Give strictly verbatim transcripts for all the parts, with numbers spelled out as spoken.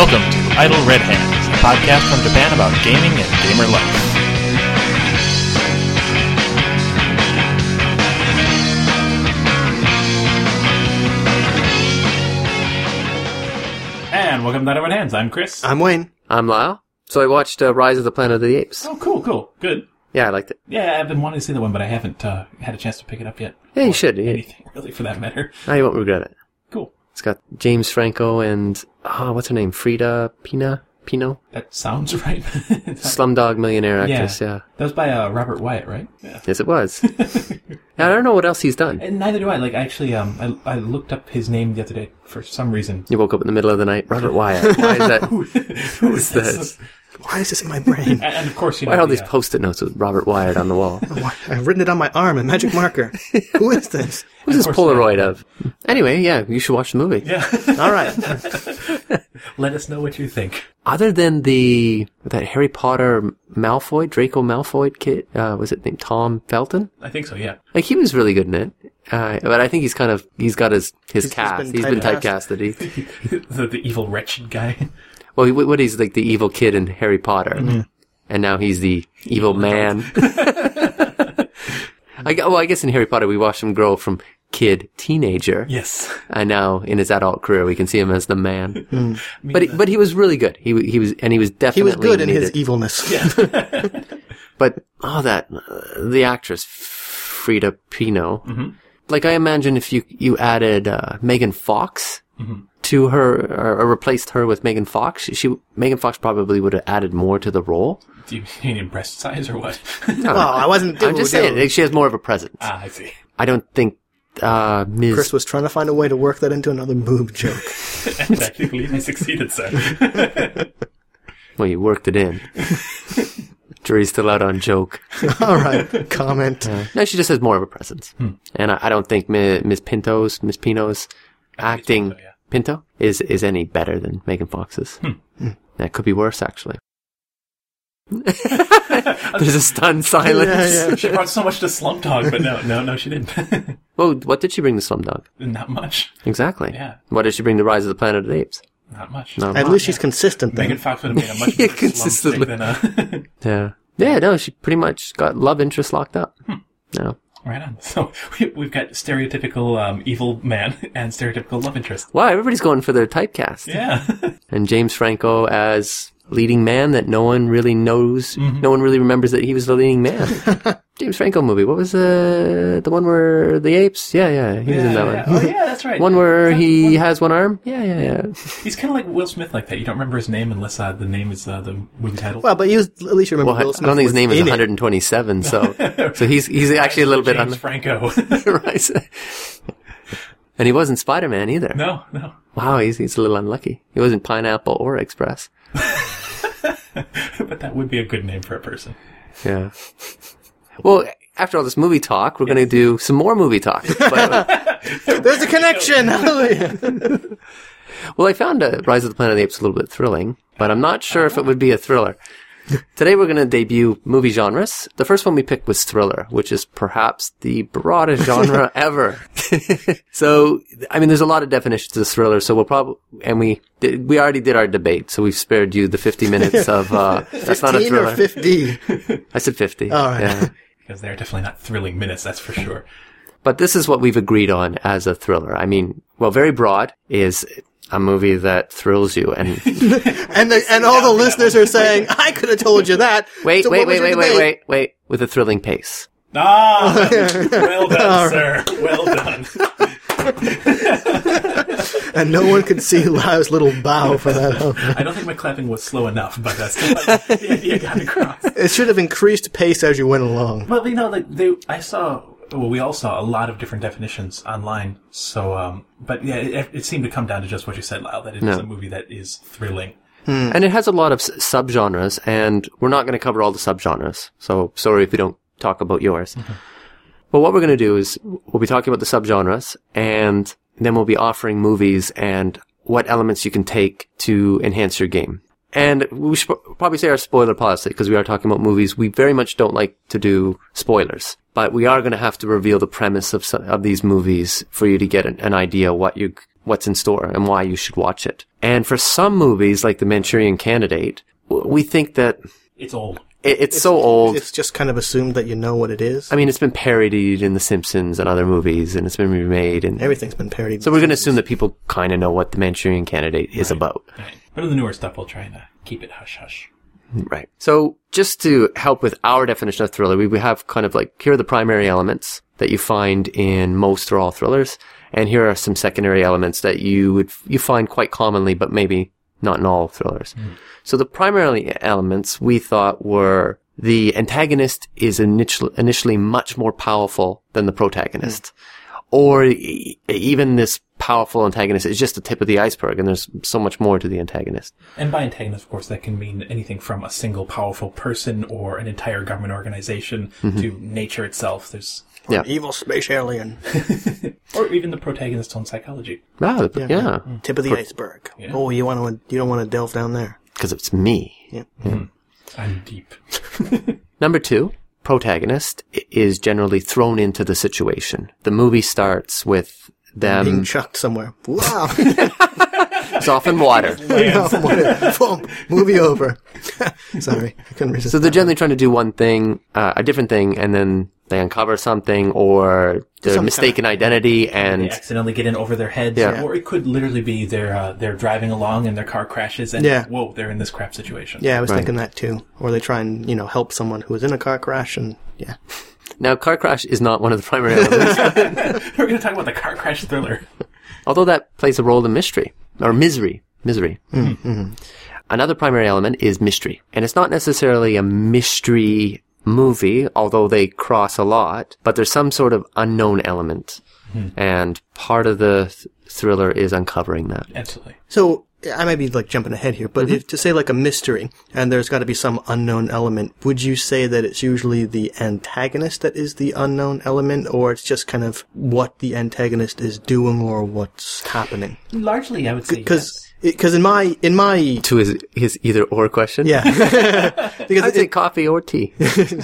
Welcome to Idle Red Hands, a podcast from Japan about gaming and gamer life. And welcome to Idle Red Hands. I'm Chris. I'm Wayne. I'm Lyle. So I watched uh, Rise of the Planet of the Apes. Oh, cool, cool. Good. Yeah, I liked it. Yeah, I've been wanting to see that one, but I haven't uh, had a chance to pick it up yet. Yeah, you or should. Yeah. Anything, really, for that matter. No, you won't regret it. Cool. It's got James Franco and, oh, what's her name? Frida Pina? Pino? That sounds right. Slumdog Millionaire actress, yeah. yeah. That was by uh, Robert Wyatt, right? Yeah. Yes, it was. Yeah, I don't know what else he's done. And neither do I. Like, actually, um, I, I looked up his name the other day for some reason. You woke up in the middle of the night. Robert Wyatt. Why is that? Who, Who is this? Why is this in my brain? And, and of course, you know. Why are all the, these uh, Post-it notes with Robert Wyatt on the wall? I've written it on my arm in magic marker. Who is this? Who's this course, Polaroid yeah. of? Anyway, yeah, you should watch the movie. Yeah. All right. Let us know what you think. Other than the, that Harry Potter Malfoy, Draco Malfoy kid, uh, was it named Tom Felton? I think so, yeah. Like, he was really good in it. Uh, but I think he's kind of, he's got his, his He's- he's cast. been He's been typecast. typecasted. He, the, the evil, wretched guy. well, he, what he's like the evil kid in Harry Potter. Mm-hmm. And now he's the evil man. I, gu- well, I guess in Harry Potter we watched him grow from kid, teenager. Yes. And now in his adult career we can see him as the man. I mean, But he, but he was really good. He he was, and he was He definitely was good in his needed. evilness. Yeah. But, oh, that, uh, the actress, Frida Pino. Mm-hmm. Like, I imagine if you, you added, uh, Megan Fox Mm-hmm. to her, or, or replaced her with Megan Fox, she, she, Megan Fox probably would have added more to the role. Do you mean in breast size or what? Well, I wasn't. I'm just saying, like, she has more of a presence. Ah, I see. I don't think, uh, Miz Chris was trying to find a way to work that into another boob joke. And I do believe I succeeded, sir. well, you worked it in. Jury's still out on joke. All right. Comment. Uh, no, she just has more of a presence. Hmm. And I, I don't think Mi- Miss Pinto's, Miss Pino's acting, so, yeah. Pinto, is, is any better than Megan Fox's. Hmm. That could be worse, actually. There's a stunned silence. Yeah, yeah. She brought so much to Slumdog, but no, no, no, she didn't. Well, what did she bring to Slumdog? Not much. Exactly. Yeah. What did she bring to Rise of the Planet of the Apes? Not much. Not At much. least she's consistent then. Megan Fox would have made a much Yeah, better consistently. slump stick than uh Yeah. Yeah, no, she pretty much got love interest locked up. Hmm. No. Right on. So we, we've got stereotypical um, evil man and stereotypical love interest. Wow, everybody's going for their typecast. Yeah. And James Franco as leading man that no one really knows, Mm-hmm. no one really remembers that he was the leading man. James Franco movie. What was uh, the one where the apes? Yeah, yeah, he was in that yeah. one. Oh yeah, that's right. One where Is that he one- has one arm? Yeah, yeah, yeah. He's kind of like Will Smith like that. You don't remember his name unless uh, the name is uh, the movie title. Well, but you at least you remember Well, I Will I Smith don't think his was name is in it. one hundred twenty-seven, so so he's he's actually a little bit James on Franco. right. And he wasn't Spider-Man either. no, no. Wow, he's he's a little unlucky. He wasn't Pineapple or Express. But that would be a good name for a person. Yeah. Well, after all this movie talk, we're going to do some more movie talk. But, There's a connection. Hallelujah. well, I found uh, Rise of the Planet of the Apes a little bit thrilling, but I'm not sure if it would be a thriller. Today we're going to debut movie genres. The first one we picked was thriller, which is perhaps the broadest genre ever. So, I mean, there's a lot of definitions of thriller, so we'll probably, and we did, we already did our debate, so we've spared you the fifty minutes of, uh, that's not a fifteen or thriller. fifty? I said fifty. All right. Yeah. Because they're definitely not thrilling minutes, that's for sure. But this is what we've agreed on as a thriller. I mean, well, very broad is a movie that thrills you. And And the, and all the listeners are saying, I could have told you that. wait, So wait, what was wait, your wait, wait, debate? wait, wait, with a thrilling pace. Ah! Well done, sir. Well done. And no one could see Lyle's little bow for that. I don't think my clapping was slow enough, but uh, still, like, the idea got across. It should have increased pace as you went along. Well, you know, like they, I saw, well, we all saw a lot of different definitions online. So, um, but yeah, it, it seemed to come down to just what you said, Lyle, that it No. is a movie that is thrilling. And it has a lot of s- subgenres, and we're not going to cover all the subgenres. So sorry if we don't talk about yours. Mm-hmm. But what we're going to do is we'll be talking about the subgenres, and then we'll be offering movies and what elements you can take to enhance your game. And we should probably say our spoiler policy, because we are talking about movies. We very much don't like to do spoilers, but we are going to have to reveal the premise of some, of these movies for you to get an, an idea what you what's in store and why you should watch it. And for some movies, like The Manchurian Candidate, w- we think that It's old. it, it's, so old. It's just kind of assumed that you know what it is. I mean, it's been parodied in The Simpsons and other movies, and it's been remade. And Everything's been parodied. so we're going to assume that people kind of know what The Manchurian Candidate is about. Right. But in the newer stuff, we'll try and uh, keep it hush-hush. Right. So just to help with our definition of thriller, we, we have kind of like, here are the primary elements that you find in most or all thrillers, and here are some secondary elements that you would you find quite commonly, but maybe not in all thrillers. Mm. So the primary elements we thought were the antagonist is initially, initially much more powerful than the protagonist. Mm. Or e- even this powerful antagonist is just the tip of the iceberg, and there's so much more to the antagonist. And by antagonist, of course, that can mean anything from a single powerful person or an entire government organization mm-hmm. to nature itself. There's or yeah. an evil space alien. Or even the protagonist's own psychology. Ah, yeah. yeah. yeah. Tip of the Pro- iceberg. Yeah. Oh, you want to? You don't want to delve down there. Because it's me. Yeah. Mm. I'm deep. Number two. Protagonist is generally thrown into the situation. The movie starts with them being chucked somewhere. Wow. It's often water. Boom. Movie over. Sorry, I couldn't resist. So they're generally trying to do one thing, uh, a different thing, and then they uncover something, or their Some mistaken kind of, identity, and they accidentally get in over their heads. Yeah. Or it could literally be they're uh, they're driving along and their car crashes, and yeah. whoa, they're in this crap situation. Yeah, I was right. thinking that too. Or they try and you know help someone who is in a car crash, and yeah. Now, car crash is not one of the primary elements. We're going to talk about the car crash thriller. Although that plays a role in mystery, or misery. Misery. Mm-hmm. Another primary element is mystery. And it's not necessarily a mystery movie, although they cross a lot, but there's some sort of unknown element. Mm-hmm. And part of the th- thriller is uncovering that. Absolutely. So, I might be like jumping ahead here, but mm-hmm. if to say like a mystery, and there's got to be some unknown element, would you say that it's usually the antagonist that is the unknown element, or it's just kind of what the antagonist is doing or what's happening? Largely, I would say Cause, yes. Because in my, in my... To his, his either or question? Yeah. Because I'd say coffee or tea.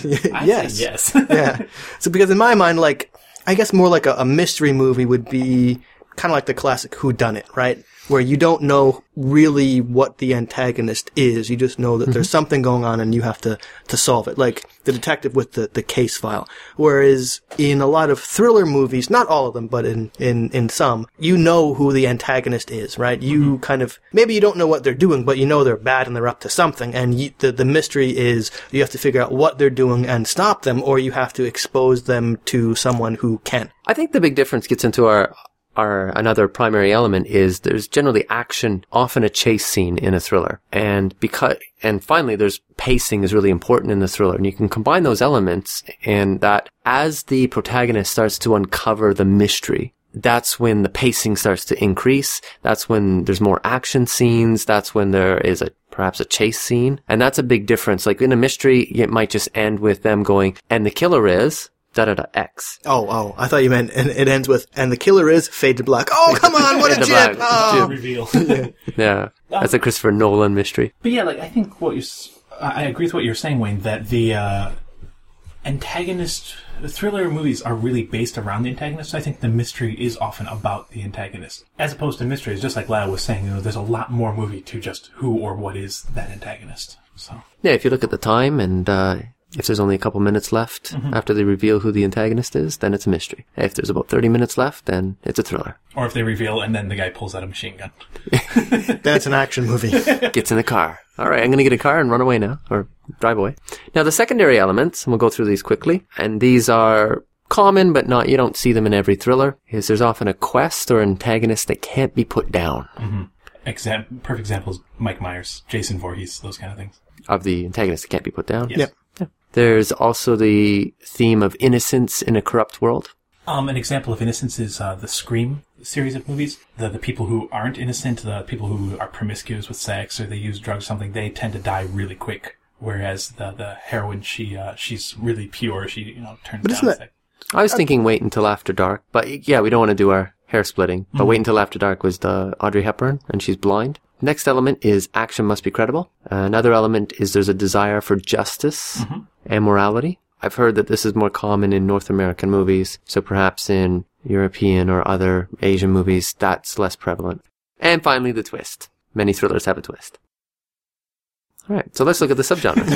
Yes. yes. Yeah. So because in my mind, like, I guess more like a, a mystery movie would be kind of like the classic whodunit, right? Where you don't know really what the antagonist is. You just know that mm-hmm. there's something going on and you have to, to solve it. Like the detective with the, the case file. Whereas in a lot of thriller movies, not all of them, but in, in, in some, you know who the antagonist is, right? You mm-hmm. kind of, maybe you don't know what they're doing, but you know they're bad and they're up to something. And you, the, the mystery is you have to figure out what they're doing and stop them, or you have to expose them to someone who can. I think the big difference gets into our Our another primary element is there's generally action, often a chase scene in a thriller. And because, and finally there's pacing is really important in the thriller. And you can combine those elements, and that as the protagonist starts to uncover the mystery, that's when the pacing starts to increase. That's when there's more action scenes. That's when there is a, perhaps a chase scene. And that's a big difference. Like in a mystery, it might just end with them going, and the killer is da da da X. Oh, oh, I thought you meant, and it ends with, and the killer is fade to black. Oh, come on, what a jib! Oh. Reveal. Yeah. Yeah. Um, that's a Christopher Nolan mystery. But yeah, like, I think what you, I agree with what you're saying, Wayne, that the, uh, antagonist, thriller movies are really based around the antagonist. I think the mystery is often about the antagonist. As opposed to mysteries, just like Lyle was saying, you know, there's a lot more movie to just who or what is that antagonist. So. Yeah, if you look at the time and, uh, if there's only a couple minutes left mm-hmm. after they reveal who the antagonist is, then it's a mystery. If there's about thirty minutes left, then it's a thriller. Or if they reveal and then the guy pulls out a machine gun. That's an action movie. Gets in the car. All right, I'm going to get a car and run away now, or drive away. Now, the secondary elements, and we'll go through these quickly, and these are common, but not, you don't see them in every thriller, is there's often a quest or antagonist that can't be put down. Mm-hmm. Exam- perfect example is Mike Myers, Jason Voorhees, those kind of things. Of the antagonist that can't be put down? Yes. Yep. Yeah. There's also the theme of innocence in a corrupt world. Um, an example of innocence is uh, the Scream series of movies. The the people who aren't innocent, the people who are promiscuous with sex or they use drugs or something, they tend to die really quick. Whereas the the heroine, she uh, she's really pure. She you know turns but down. Isn't that, I was thinking Wait Until After Dark, but yeah, we don't want to do our hair splitting. But mm-hmm. Wait Until After Dark was the Audrey Hepburn, and she's blind. Next element is action must be credible. Uh, another element is there's a desire for justice mm-hmm. and morality. I've heard that this is more common in North American movies. So perhaps in, European or other Asian movies, that's less prevalent. And finally, the twist. Many thrillers have a twist. All right, so let's look at the subgenre.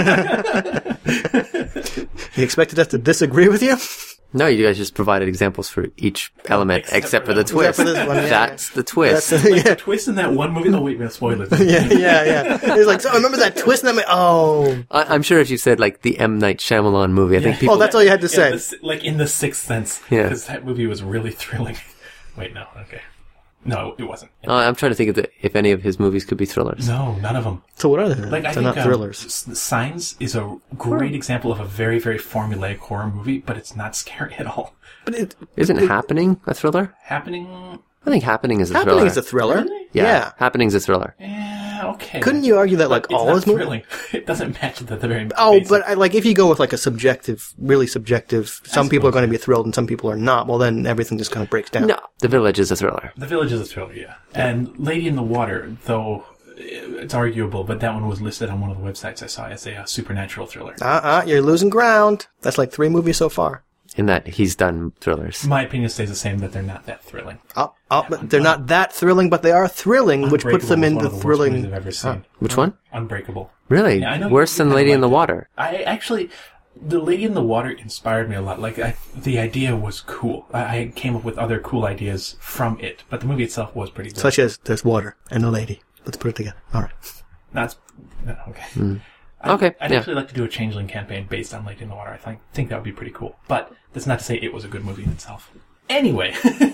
You expected us to disagree with you? No, you guys just provided examples for each element except, Except for for the that- twist. Except for this one, yeah. That's the twist. That's, Like yeah. the twist in that one movie. Oh wait, we're gonna spoil it. yeah, yeah, yeah. It's like, so I remember that twist and I'm like, oh. I, I'm sure if you said like the M. Night Shyamalan movie, I think Yeah. people... Oh, that's all you had to Yeah, say. the si- like in the Sixth Sense. Yeah. Because that movie was really thrilling. Wait, no, okay. No, it wasn't. Uh, I'm trying to think of the, if any of his movies could be thrillers. No, none of them. So what are they? Like I They're think not um, thrillers. S- Signs is a great example of a very, very formulaic horror movie, but it's not scary at all. But it, Isn't Happening a thriller? Happening. I think Happening is a Happening thriller. is a thriller. Really? yeah, Yeah. Happening's a thriller. Yeah, okay. Couldn't you argue that, like, It's all not his movies? thrilling. It doesn't match the, the very. Oh, basic. but I, like, if you go with like a subjective, really subjective, some people are going to be thrilled and some people are not. Well, then everything just kind of breaks down. No, The Village is a thriller. The Village is a thriller, yeah. And Lady in the Water, though it's arguable, but that one was listed on one of the websites I saw as a uh, supernatural thriller. Uh uh, you're losing ground. That's like three movies so far. In that he's done thrillers. My opinion stays the same that they're not that thrilling. Oh, oh, but they're not that thrilling, but they are thrilling, which puts them in Unbreakable is one the of the worst movies thrilling. I've ever seen. Which one? Unbreakable. Really? Yeah, I know Worse you- you than Lady kinda in the liked it. Water. I actually, the Lady in the Water inspired me a lot. Like, I, the idea was cool. I, I came up with other cool ideas from it, but the movie itself was pretty good. Such as there's water and a lady. Let's put it together. All right. That's no, okay. Mm. I'd, Okay, I'd yeah. actually like to do a Changeling campaign based on Lady in the Water. I think think that would be pretty cool. But that's not to say it was a good movie in itself. Anyway,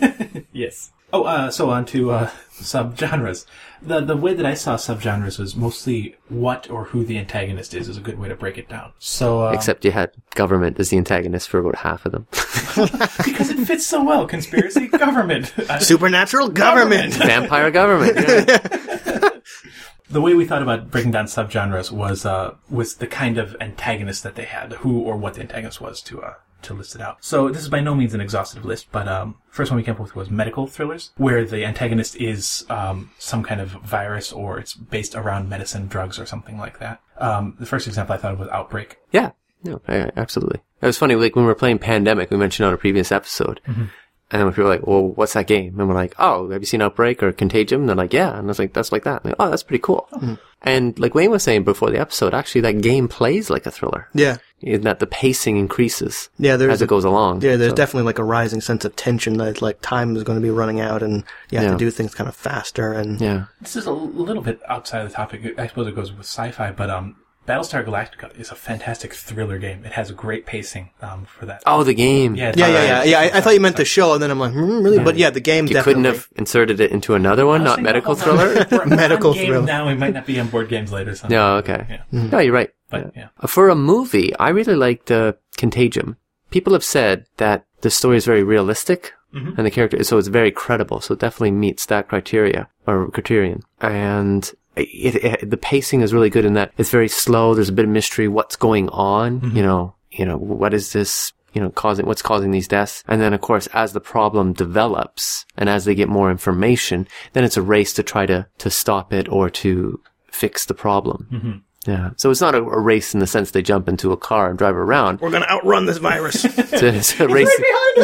yes. Oh, uh, so on to uh, subgenres. The the way that I saw subgenres was mostly what or who the antagonist is is a good way to break it down. So uh, Except you had government as the antagonist for about half of them. because it fits so well, conspiracy, government, uh, Supernatural government. Vampire government. Yeah. The way we thought about breaking down subgenres was uh, was the kind of antagonist that they had, who or what the antagonist was to uh, to list it out. So this is by no means an exhaustive list, but um, first one we came up with was medical thrillers, where the antagonist is um, some kind of virus or it's based around medicine, drugs, or something like that. Um, the first example I thought of was Outbreak. Yeah. No, I, I- absolutely. It was funny, like when we were playing Pandemic, we mentioned on a previous episode. Mm-hmm. And then people were like, well, what's that game? And we're like, oh, have you seen Outbreak or Contagion? And they're like, yeah. And I was like, that's like that. And like, oh, that's pretty cool. Mm-hmm. And like Wayne was saying before the episode, actually that game plays like a thriller. Yeah. In that the pacing increases Yeah, there's as a- it goes along. Yeah, there's So- definitely like a rising sense of tension that like time is going to be running out and you have Yeah. to do things kind of faster and Yeah. This is a little bit outside of the topic. I suppose it goes with sci-fi, but um, Battlestar Galactica is a fantastic thriller game. It has a great pacing um, for that. Oh, the game. Yeah, yeah, yeah, Alright. yeah, yeah. I, I thought you meant the show, and then I'm like, hmm, really? But yeah, the game You definitely. couldn't have inserted it into another one, not medical Hold on. thriller? We're on Medical game thriller. Now we might not be on board games later. So. No, okay. Yeah. No, you're right. But yeah. Uh, For a movie, I really liked uh, Contagion. People have said that the story is very realistic, Mm-hmm. and the character, so it's very credible. So it definitely meets that criteria or criterion. And it, it, the pacing is really good in that it's very slow. There's a bit of mystery. What's going on? Mm-hmm. You know, you know, what is this? You know, causing what's causing these deaths? And then, of course, as the problem develops and as they get more information, then it's a race to try to to stop it or to fix the problem. Mm-hmm. Yeah. So it's not a, a race in the sense they jump into a car and drive around. We're going to outrun this virus. It's a, it's a race.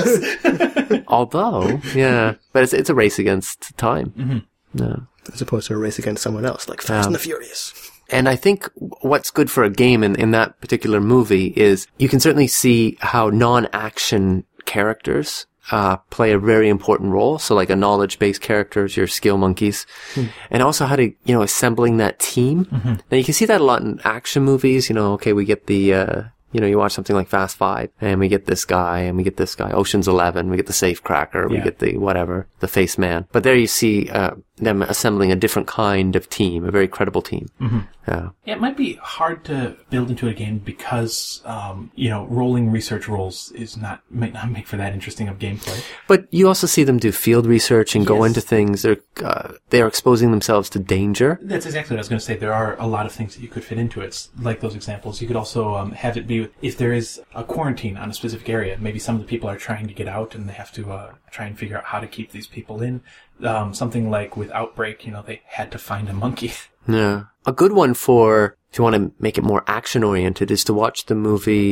Although, yeah, but it's it's a race against time. Mm-hmm. Yeah. As opposed to a race against someone else, like Fast Um, and the Furious. And I think what's good for a game in, in that particular movie is you can certainly see how non-action characters uh, play a very important role. So like a knowledge-based characters, your skill monkeys, and also how to, you know, assembling that team. Mm-hmm. Now you can see that a lot in action movies. You know, okay, we get the, uh, you know, you watch something like Fast Five, and we get this guy, and we get this guy, Ocean's Eleven, we get the safecracker, we Yeah. get the whatever, the face man. But there you see uh, them assembling a different kind of team, a very credible team. Mm-hmm. Yeah. Yeah, it might be hard to build into a game because, um, you know, rolling research rolls is not, might not make for that interesting of gameplay. But you also see them do field research and go Yes. into things. They're uh, they're exposing themselves to danger. That's exactly what I was going to say. There are a lot of things that you could fit into it, It's like those examples. You could also um, have it be, if there is a quarantine on a specific area, maybe some of the people are trying to get out and they have to uh, try and figure out how to keep these people in. Um, something like with Outbreak, you know, they had to find a monkey. Yeah. A good one for if you want to make it more action oriented is to watch the movie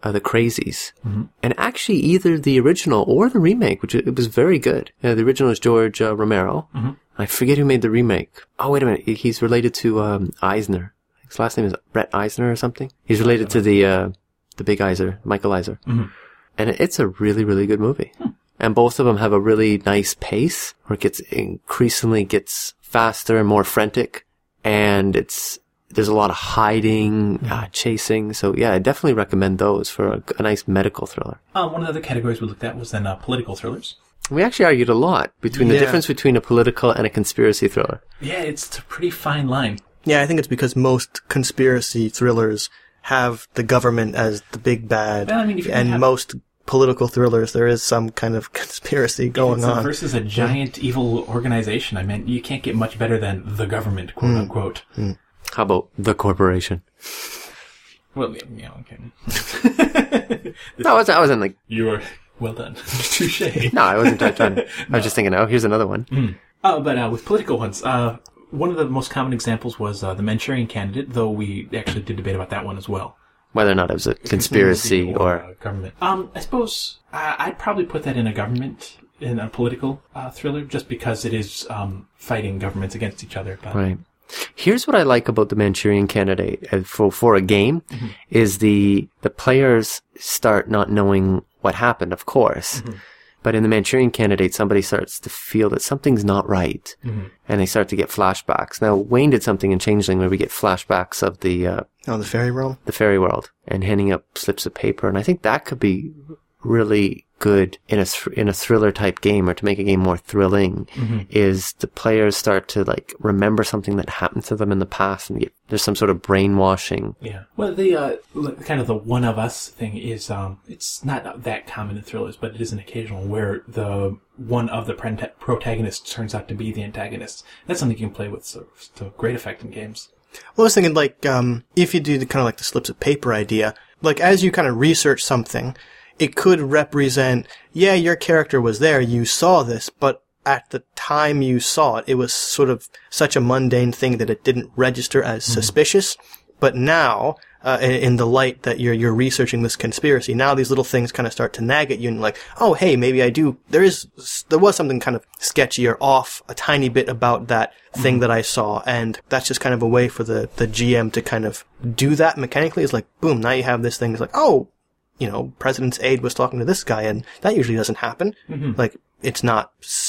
uh, The Crazies. Mm-hmm. And actually either the original or the remake, which it was very good. Uh, the original is George uh, Romero. Mm-hmm. I forget who made the remake. Oh, wait a minute. He's related to um, Eisner. His last name is Brett Eisner or something. He's related to the uh, the big Eisner, Michael Eisner. Mm-hmm. And it's a really, really good movie. Hmm. And both of them have a really nice pace where it gets increasingly gets faster and more frantic. And it's, there's a lot of hiding, mm-hmm. uh, chasing. So yeah, I definitely recommend those for a, a nice medical thriller. Uh, one of the other categories we looked at was then uh, political thrillers. We actually argued a lot between yeah. the difference between a political and a conspiracy thriller. Yeah, it's a pretty fine line. Yeah, I think it's because most conspiracy thrillers have the government as the big bad. Well, I mean, if you and have... most political thrillers, there is some kind of conspiracy going it's on. Versus a giant yeah. evil organization. I mean, you can't get much better than the government, quote mm. unquote. Mm. How about the corporation? Well, yeah, okay. no, I wasn't, I wasn't like... You were... Well done. Touché. No, I wasn't trying to... I was just thinking, oh, here's another one. Mm. Oh, but uh, with political ones, uh, one of the most common examples was uh, the Manchurian Candidate, though we actually did debate about that one as well. Whether or not it was a conspiracy, conspiracy or... or... Uh, government. Um, I suppose uh, I'd probably put that in a government, in a political uh, thriller, just because it is um, fighting governments against each other. But... Right. Here's what I like about the Manchurian Candidate uh, for for a game, mm-hmm. is the the players start not knowing what happened, of course. Mm-hmm. But in the Manchurian Candidate, somebody starts to feel that something's not right. Mm-hmm. And they start to get flashbacks. Now, Wayne did something in Changeling where we get flashbacks of the... Uh, oh, the fairy world? The fairy world. And handing up slips of paper. And I think that could be really good in a th- in a thriller type game, or to make a game more thrilling, mm-hmm. is the players start to like remember something that happened to them in the past, and get, there's some sort of brainwashing. Yeah. Well, the uh, kind of the one of us thing is um, it's not that common in thrillers, but it is an occasional where the one of the pre- protagonists turns out to be the antagonist. That's something you can play with so, to great effect in games. Well, I was thinking like um, if you do the kind of like the slips of paper idea, like as you kind of research something, it could represent, yeah, your character was there, you saw this, but at the time you saw it, it was sort of such a mundane thing that it didn't register as mm-hmm. suspicious. But now, uh, in the light that you're, you're researching this conspiracy, now these little things kind of start to nag at you and like, oh, hey, maybe I do, there is, there was something kind of sketchy or off a tiny bit about that thing mm-hmm. that I saw. And that's just kind of a way for the, the G M to kind of do that mechanically. It's like, boom, now you have this thing. It's like, oh, you know, President's aide was talking to this guy, and that usually doesn't happen. Mm-hmm. Like, it's not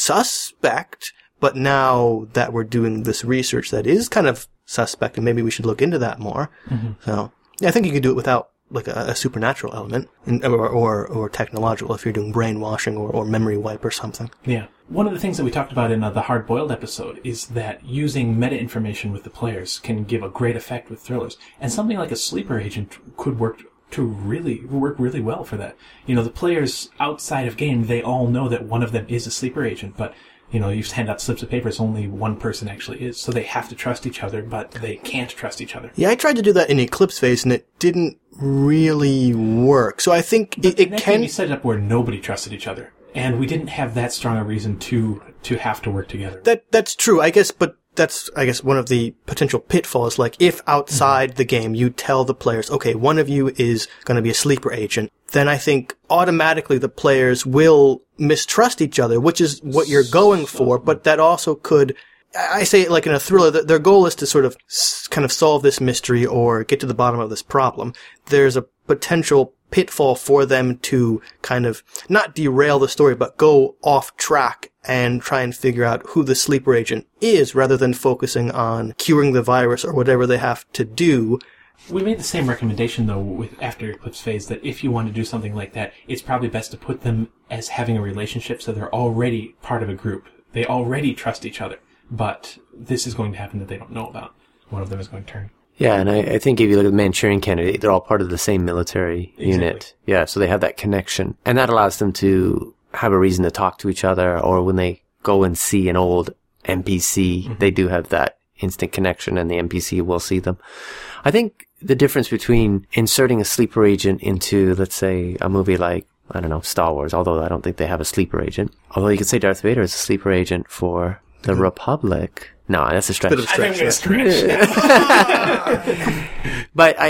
suspect, but now that we're doing this research that is kind of suspect, and maybe we should look into that more. Mm-hmm. So, yeah, I think you could do it without, like, a, a supernatural element, in, or, or or technological, if you're doing brainwashing or, or memory wipe or something. Yeah. One of the things that we talked about in uh, the Hard Boiled episode is that using meta information with the players can give a great effect with thrillers. And something like a sleeper agent could work to really work really well for that. You know, the players outside of game, they all know that one of them is a sleeper agent, but, you know, you hand out slips of paper, it's only one person actually is, so they have to trust each other, but they can't trust each other. Yeah, I tried to do that in Eclipse Phase, and it didn't really work. So I think it, it can be set up where nobody trusted each other, and we didn't have that strong a reason to to have to work together. That that's true, I guess, but that's, I guess, one of the potential pitfalls. Like, if outside mm-hmm. the game you tell the players, okay, one of you is going to be a sleeper agent, then I think automatically the players will mistrust each other, which is what you're going for, but that also could, I say it like in a thriller, that their goal is to sort of kind of solve this mystery or get to the bottom of this problem. There's a potential pitfall for them to kind of not derail the story, but go off track and try and figure out who the sleeper agent is, rather than focusing on curing the virus or whatever they have to do. We made the same recommendation, though, with after Eclipse Phase, that if you want to do something like that, it's probably best to put them as having a relationship, so they're already part of a group. They already trust each other, but this is going to happen that they don't know about. One of them is going to turn. Yeah, and I, I think if you look at the Manchurian Candidate, they're all part of the same military exactly. unit. Yeah, so they have that connection. And that allows them to have a reason to talk to each other, or when they go and see an old N P C, mm-hmm. they do have that instant connection, and the N P C will see them. I think the difference between inserting a sleeper agent into, let's say, a movie like, I don't know, Star Wars, although I don't think they have a sleeper agent. Although you could say Darth Vader is a sleeper agent for the mm-hmm. Republic. No, that's a stretch. Bit of a stretch. I think I'm gonna stretch. But I,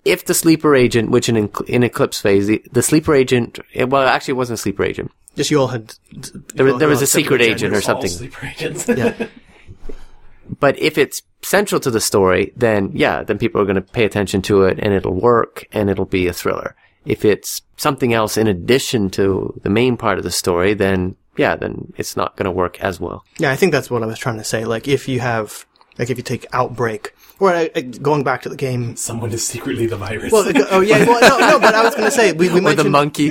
if the sleeper agent, which in in Eclipse phase, the, the sleeper agent, well, actually, it wasn't a sleeper agent. Just you all had. There, all, there was all a secret agent or All something. sleeper agents. Yeah. But if it's central to the story, then yeah, then people are going to pay attention to it, and it'll work, and it'll be a thriller. If it's something else in addition to the main part of the story, then yeah, then it's not going to work as well. Yeah, I think that's what I was trying to say. Like, if you have, like, if you take Outbreak, or uh, going back to the game. Someone is secretly the virus. Well, oh yeah, well, no, no, but I was going to say we, we Or mentioned the monkey.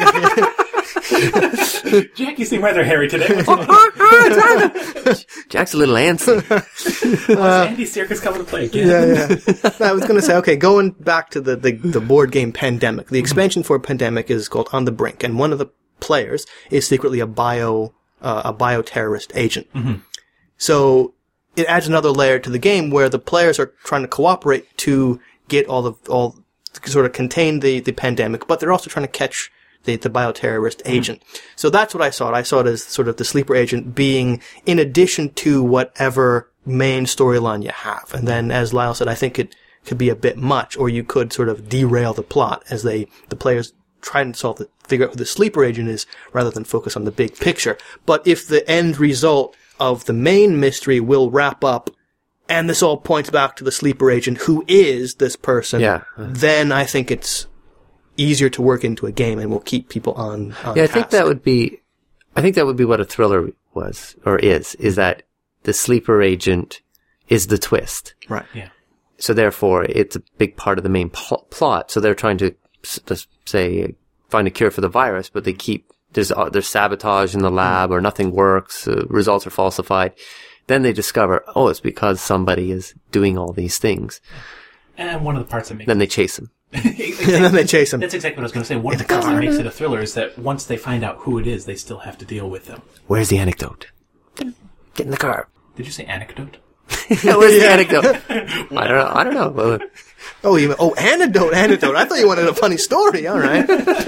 Jack, you seem rather hairy today. What's going Jack's a little antsy. on? Andy Serkis coming to play again? Yeah, yeah. I was going to say, okay, going back to the, the, the board game Pandemic. The expansion for Pandemic is called On the Brink, and one of the players is secretly a bio, uh, a bioterrorist agent. Mm-hmm. So it adds another layer to the game where the players are trying to cooperate to get all the, all, sort of contain the, the pandemic, but they're also trying to catch the, the bioterrorist agent. Mm. So that's what I saw it. I saw it as sort of the sleeper agent being in addition to whatever main storyline you have. And then, as Lyle said, I think it could be a bit much, or you could sort of derail the plot as they, the players try and solve the, figure out who the sleeper agent is rather than focus on the big picture. But if the end result of the main mystery will wrap up and this all points back to the sleeper agent who is this person, Yeah. then I think it's easier to work into a game and will keep people on, on Yeah, I task. think that would be, I think that would be what a thriller was, or is, is that the sleeper agent is the twist. Right. Yeah. So therefore, it's a big part of the main pl- plot. So they're trying to, s- let's say, find a cure for the virus, but they keep, there's, uh, there's sabotage in the lab, or nothing works, uh, results are falsified. Then they discover, oh, it's because somebody is doing all these things. And one of the parts that makes Then they chase him. And then they chase him. That's exactly what I was going to say. One of the parts that makes it a thriller is that once they find out who it is, they still have to deal with them. Where's the anecdote? Get in the car. Did you say anecdote? Where's the anecdote? I don't know. I don't know. Well, Oh, you, oh, anecdote, anecdote. I thought you wanted a funny story. All right.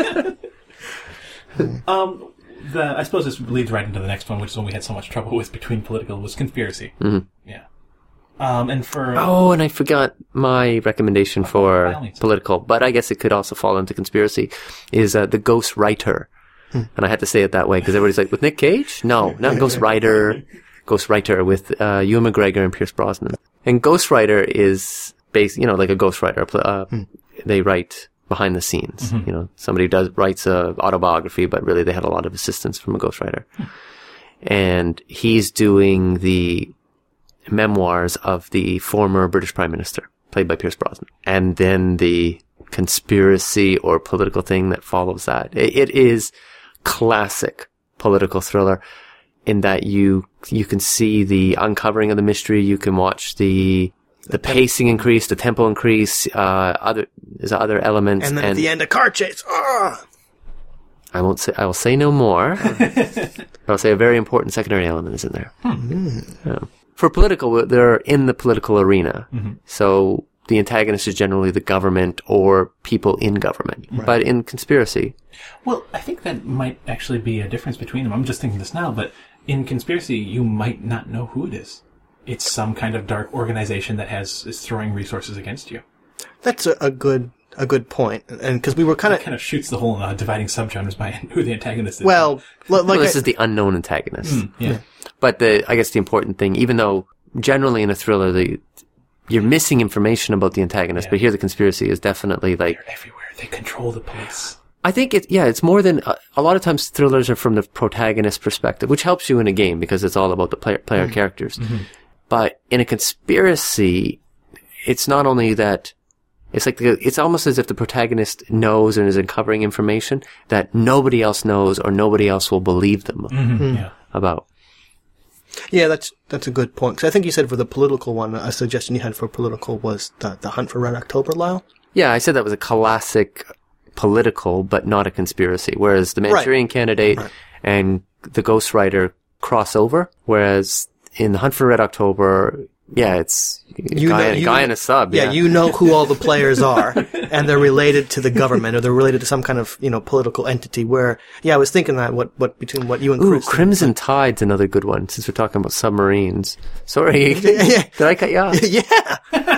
Um, the I suppose this leads right into the next one, which is one we had so much trouble with between political, was conspiracy. Mm-hmm. Yeah. Um, and for Oh, and I forgot my recommendation by for all means. political, but I guess it could also fall into conspiracy, is uh, The Ghost Writer. And I had to say it that way because everybody's like, with Nick Cage? No, not Ghost Writer. Ghost Writer with uh, Ewan McGregor and Pierce Brosnan. And Ghost Writer is based, you know, like a ghostwriter. Uh, hmm. They write behind the scenes. Mm-hmm. You know, somebody does writes a autobiography, but really they had a lot of assistance from a ghostwriter. Hmm. And he's doing the memoirs of the former British Prime Minister, played by Pierce Brosnan. And then the conspiracy or political thing that follows that. It, it is classic political thriller in that you you can see the uncovering of the mystery, you can watch the the pacing increase, the tempo increase, uh other there's other elements, And then and at the end, a car chase. Ah! I won't say I will say no more. I'll say a very important secondary element is in there. Hmm. Yeah. For political, they're in the political arena. Mm-hmm. So the antagonist is generally the government or people in government. Right. But in conspiracy, Well, I think that might actually be a difference between them. I'm just thinking this now, but in conspiracy, you might not know who it is. It's some kind of dark organization that has is throwing resources against you. That's a, a good a good point. And because we were kind It of kind of shoots the hole in uh, dividing subgenres by who the antagonist is. well, li- like well, this I- is the unknown antagonist. Mm, yeah. But the, I guess the important thing, even though generally in a thriller, the, you're missing information about the antagonist, Yeah. but here the conspiracy is definitely like, They're everywhere. They control the police. I think it, yeah, it's more than, uh, a lot of times thrillers are from the protagonist perspective, which helps you in a game because it's all about the player, player Mm-hmm. characters. Mm-hmm. But in a conspiracy, it's not only that, it's like the, it's almost as if the protagonist knows and is uncovering information that nobody else knows or nobody else will believe them Mm-hmm. Yeah. about. yeah, that's that's a good point. Because I think you said for the political one, a suggestion you had for political was the, the Hunt for Red October, Lyle. Yeah, I said that was a classic political, but not a conspiracy. Whereas the Manchurian Candidate Right. and the Ghostwriter cross over. Whereas in the Hunt for Red October, Yeah, it's a You guy, know- a you- guy and a sub. Yeah, Yeah, you know who all the players are, and they're related to the government, or they're related to some kind of, you know, political entity where, yeah, I was thinking that, what, what, between what you and Ooh, Chris. Crimson Tide's another good one, since we're talking about submarines. Sorry. yeah. Did I cut you off? Yeah,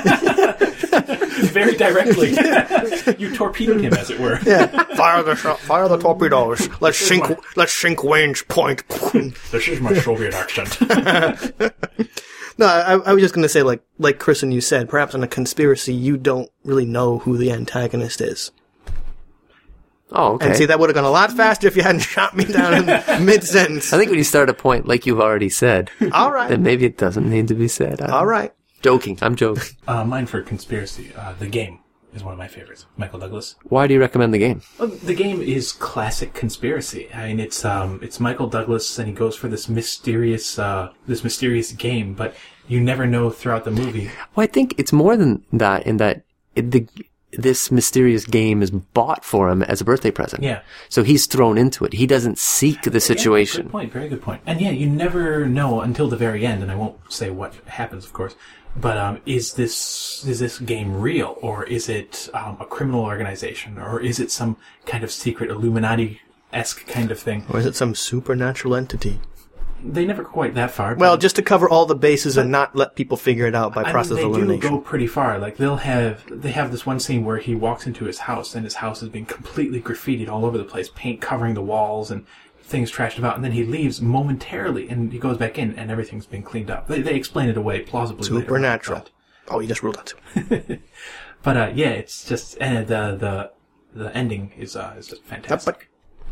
Very directly. You torpedoed him, as it were. yeah. Fire the, sh- fire the torpedoes. Let's sink, let's sink Wayne's Point. This is my Soviet accent. No, I, I was just going to say, like, like Chris and you said, perhaps in a conspiracy, you don't really know who the antagonist is. Oh, okay. And see, that would have gone a lot faster if you hadn't shot me down in mid-sentence. I think when you start a point, like you've already said, All right. then maybe it doesn't need to be said. I don't All know. right. Joking. I'm joking. Uh, mine for conspiracy. Uh, The Game is one of my favorites. Michael Douglas. Why do you recommend the game? Well, The Game is classic conspiracy. I mean, it's um, it's Michael Douglas, and he goes for this mysterious, uh, this mysterious game, but you never know throughout the movie. Well, I think it's more than that in that it, the this mysterious game is bought for him as a birthday present. Yeah. So he's thrown into it. He doesn't seek the Yeah, situation. good point. Very good point. And yeah, you never know until the very end, and I won't say what happens, of course. But um, is this is this game real, or is it um, a criminal organization, or is it some kind of secret Illuminati-esque kind of thing? Or is it some supernatural entity? They never go quite that far. Well, but just to cover all the bases and not let people figure it out by I process mean, of they elimination. do go pretty far. Like they'll have they have this one scene where he walks into his house, and his house has been completely graffitied all over the place, paint covering the walls and things trashed about, and then he leaves momentarily, and he goes back in, and everything's been cleaned up. They, they explain it away plausibly. later on, Supernatural. but- Oh, you just ruled out two. But uh, yeah, it's just and the the the ending is uh, is just fantastic.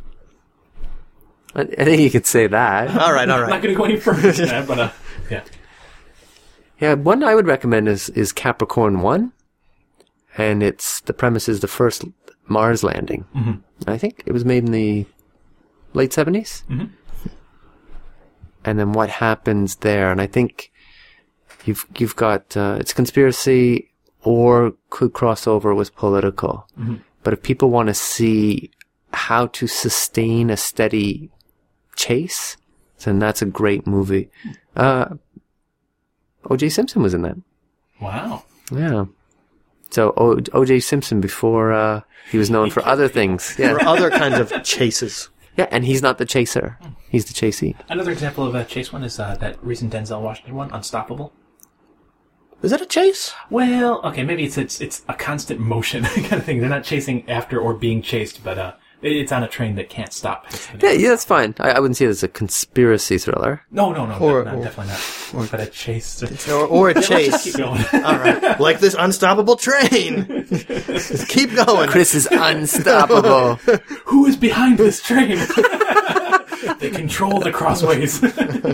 I, I think you could say that. All right, all I'm not right. going to go any further than that, but uh, yeah. Yeah, one I would recommend is, is Capricorn one. And it's, the premise is the first Mars landing. Mm-hmm. I think it was made in the late seventies. Mm-hmm. And then what happens there. And I think you've, you've got, uh, it's conspiracy or could cross over with political. Mm-hmm. But if people want to see how to sustain a steady chase, then that's a great movie. Uh, O J Simpson was in that. Wow. Yeah. So o- O.J. Simpson before uh, he was known for other things. There Yeah. are other kinds of chases. Yeah, and he's not the chaser. He's the chasee. Another example of a chase one is uh, that recent Denzel Washington one, Unstoppable. Is that a chase? Well, okay, maybe it's it's it's a constant motion kind of thing. They're not chasing after or being chased, but uh, it's on a train that can't stop. Yeah, yeah, that's fine. I, I wouldn't see it as a conspiracy thriller. No, no, no, Or- no, no or- definitely not. But a chase. Or, or a Let's just chase? keep going. All right. Like this unstoppable train. Just keep going. Chris is unstoppable. Who is behind this train? They control the crossways.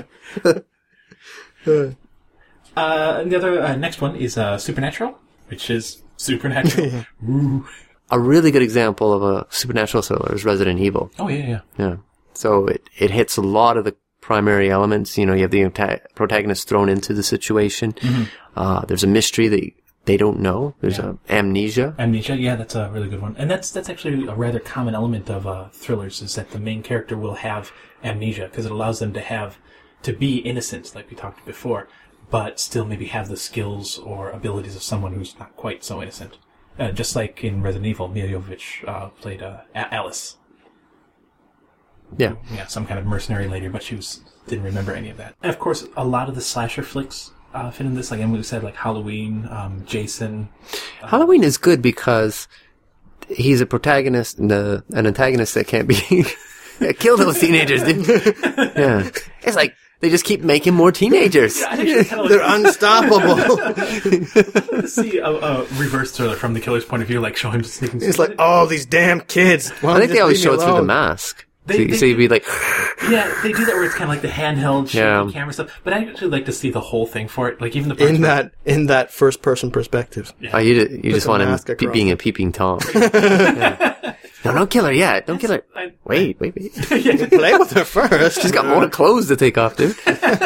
uh, the other uh, next one is uh, Supernatural, which is Supernatural. Ooh. A really good example of a supernatural thriller is Resident Evil. Oh yeah, yeah. Yeah. So it, it hits a lot of the primary elements. You know, you have the anta- protagonist thrown into the situation. Mm-hmm. Uh, there's a mystery that they don't know. There's Yeah. a amnesia. Amnesia, yeah, that's a really good one, and that's that's actually a rather common element of uh, thrillers is that the main character will have amnesia because it allows them to have to be innocent, like we talked before, but still maybe have the skills or abilities of someone who's not quite so innocent. Uh, just like in Resident Evil, Mila Jovovich uh, played uh, A- Alice, Yeah. yeah, some kind of mercenary lady, but she was didn't remember any of that. And of course, a lot of the slasher flicks uh, fit in this, like Emily said, like Halloween, um, Jason. Halloween is good because he's a protagonist and a, an antagonist that can't be yeah, kill those teenagers, dude. Yeah, it's like they just keep making more teenagers. I'd actually kinda like They're unstoppable. to see a, a reverse thriller from the killer's point of view, like show him just sneaking. It's like, oh, these damn kids. Why I don't think you they just always leave show me it through the alone? mask. They- so, you- they so you'd be do- like, Yeah, they do that where it's kind of like the handheld shaky Yeah. camera stuff. But I actually like to see the whole thing for it, like even the parts In where- that, in that first person perspective. oh, you, ju- you just the want him mask pe- across being it. a peeping Tom. Yeah. No, don't kill her yet. Don't kill her. I- Wait, wait, wait. Play with her first. She's got more clothes to take off, dude.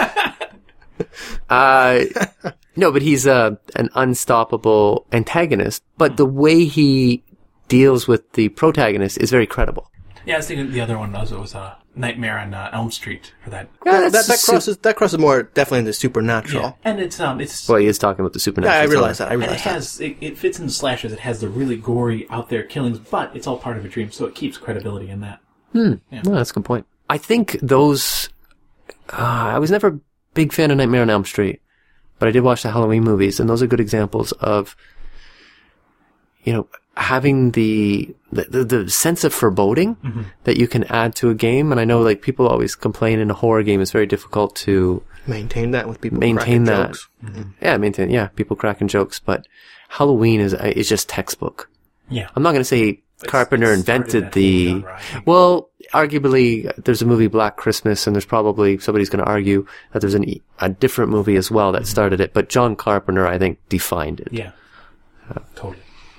uh, no, but he's uh, an unstoppable antagonist. But the way he deals with the protagonist is very credible. Yeah, I was thinking the other one also was uh, Nightmare on uh, Elm Street for that. Yeah, that, that's that su- crosses that crosses more definitely into supernatural. Yeah. And it's um it's Well, he is talking about the supernatural. Yeah, I realize side. that. I and it realize that. has it, it fits into slashers. It has the really gory out there killings, but it's all part of a dream, so it keeps credibility in that. Hmm. Yeah. Well, that's a good point. I think those. Uh, I was never a big fan of Nightmare on Elm Street, but I did watch the Halloween movies, and those are good examples of, you know, having the the, the, the sense of foreboding mm-hmm. that you can add to a game. And I know, like, people always complain in a horror game it's very difficult to maintain that with people maintain cracking that. jokes. Mm-hmm. Yeah, maintain. Yeah, people cracking jokes, but Halloween is is just textbook. Yeah, I'm not going to say It's- Carpenter it invented started that the. whole genre, I think. Well, arguably, there's a movie Black Christmas, and there's probably somebody's going to argue that there's an, e- a different movie as well that Mm-hmm. started it. But John Carpenter, I think, defined it. Yeah, uh, totally.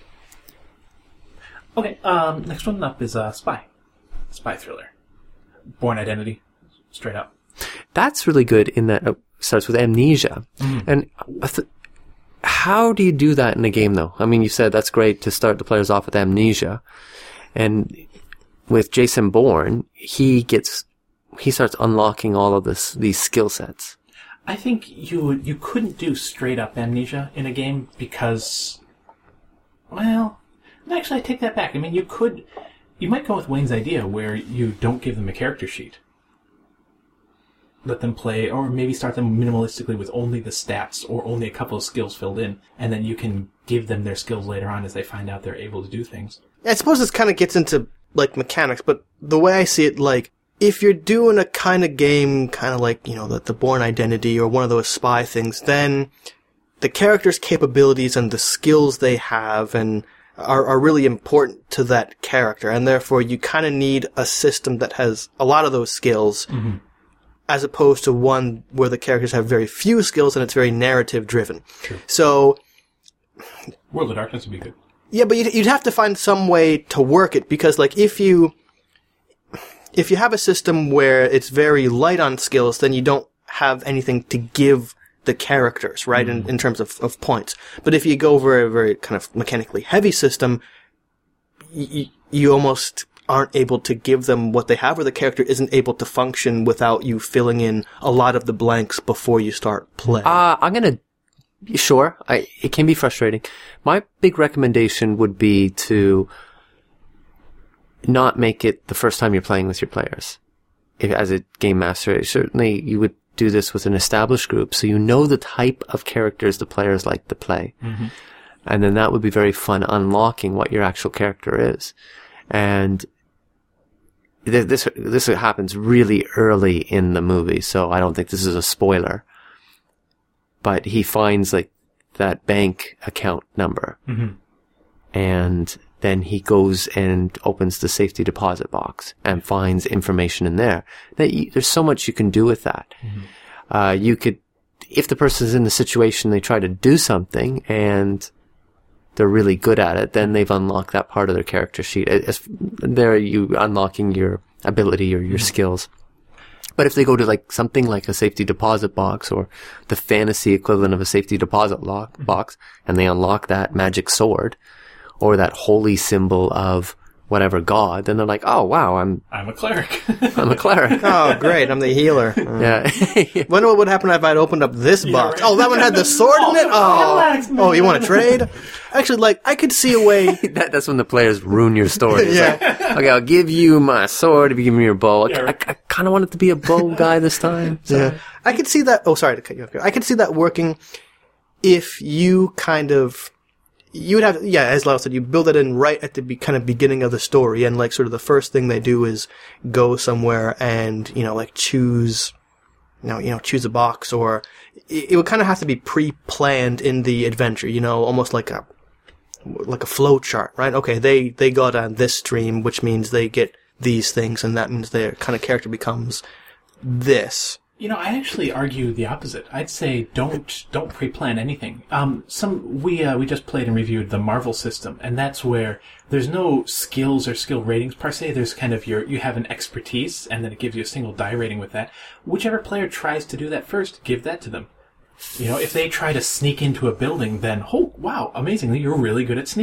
Okay, um, next one up is uh, Spy. Spy thriller. Born Identity, straight up. That's really good in that it starts with amnesia. Mm-hmm. And I th- how do you do that in a game, though? I mean, you said that's great to start the players off with amnesia. And with Jason Bourne, he gets, he starts unlocking all of this, these skill sets. I think you you couldn't do straight up amnesia in a game because, well, actually I take that back. I mean, you could, you might go with Wayne's idea where you don't give them a character sheet. Let them play, or maybe start them minimalistically with only the stats or only a couple of skills filled in, and then you can give them their skills later on as they find out they're able to do things. I suppose this kind of gets into, like, mechanics, but the way I see it, like, if you're doing a kind of game, kind of like, you know, the, the Bourne Identity or one of those spy things, then the character's capabilities and the skills they have and are, are really important to that character, and therefore you kind of need a system that has a lot of those skills, mm-hmm. as opposed to one where the characters have very few skills and it's very narrative driven. True. So, World of Darkness would be good. yeah, but you'd, you'd have to find some way to work it, because, like, if you, if you have a system where it's very light on skills, then you don't have anything to give the characters, right, mm-hmm. in, in terms of, of points. But if you go over a very kind of mechanically heavy system, you, you almost aren't able to give them what they have, or the character isn't able to function without you filling in a lot of the blanks before you start playing. Uh, I'm going to, sure, I, it can be frustrating. My big recommendation would be to not make it the first time you're playing with your players. If, as a game master, certainly you would do this with an established group, so you know the type of characters the players like to play. Mm-hmm. And then that would be very fun, unlocking what your actual character is. And th- this this happens really early in the movie, so I don't think this is a spoiler. But he finds, like, that bank account number. Mm-hmm. And then he goes and opens the safety deposit box and finds information in there. That you, there's so much you can do with that. Mm-hmm. Uh, you could, if the person's in the situation, they try to do something and they're really good at it, then they've unlocked that part of their character sheet. It's, there you unlocking your ability or your mm-hmm. skills. But if they go to, like, something like a safety deposit box or the fantasy equivalent of a safety deposit lock mm-hmm. box, and they unlock that magic sword or that holy symbol of whatever god, then they're like, oh, wow, I'm... I'm a cleric. I'm a cleric. Oh, great, I'm the healer. Uh, yeah. Wonder what would happen if I'd opened up this Yeah, box. right. Oh, that one had the sword in it? Oh, oh, you want to trade? Actually, like, I could see a way... that, that's when the players ruin your story. It's Yeah. like, okay, I'll give you my sword if you give me your bow. Yeah, I, right. I, I kind of want it to be a bow guy this time. So. Yeah. I could see that... Oh, sorry to cut you off here. I could see that working if you kind of... You would have, yeah, as Lyle said, you build it in right at the be, kind of beginning of the story, and, like, sort of the first thing they do is go somewhere and, you know, like, choose, you know, you know, choose a box, or it, it would kind of have to be pre-planned in the adventure, you know, almost like a, like a flow chart, right? Okay, they, they got on this stream, which means they get these things, and that means their kind of character becomes this. You know, I actually argue the opposite. I'd say don't don't pre-plan anything. Um, some we uh, we just played and reviewed the Marvel system, and that's where there's no skills or skill ratings per se. There's kind of your you have an expertise, and then it gives you a single die rating with that. Whichever player tries to do that first, give that to them. You know, if they try to sneak into a building, then oh wow, amazingly, you're really good at sneaking.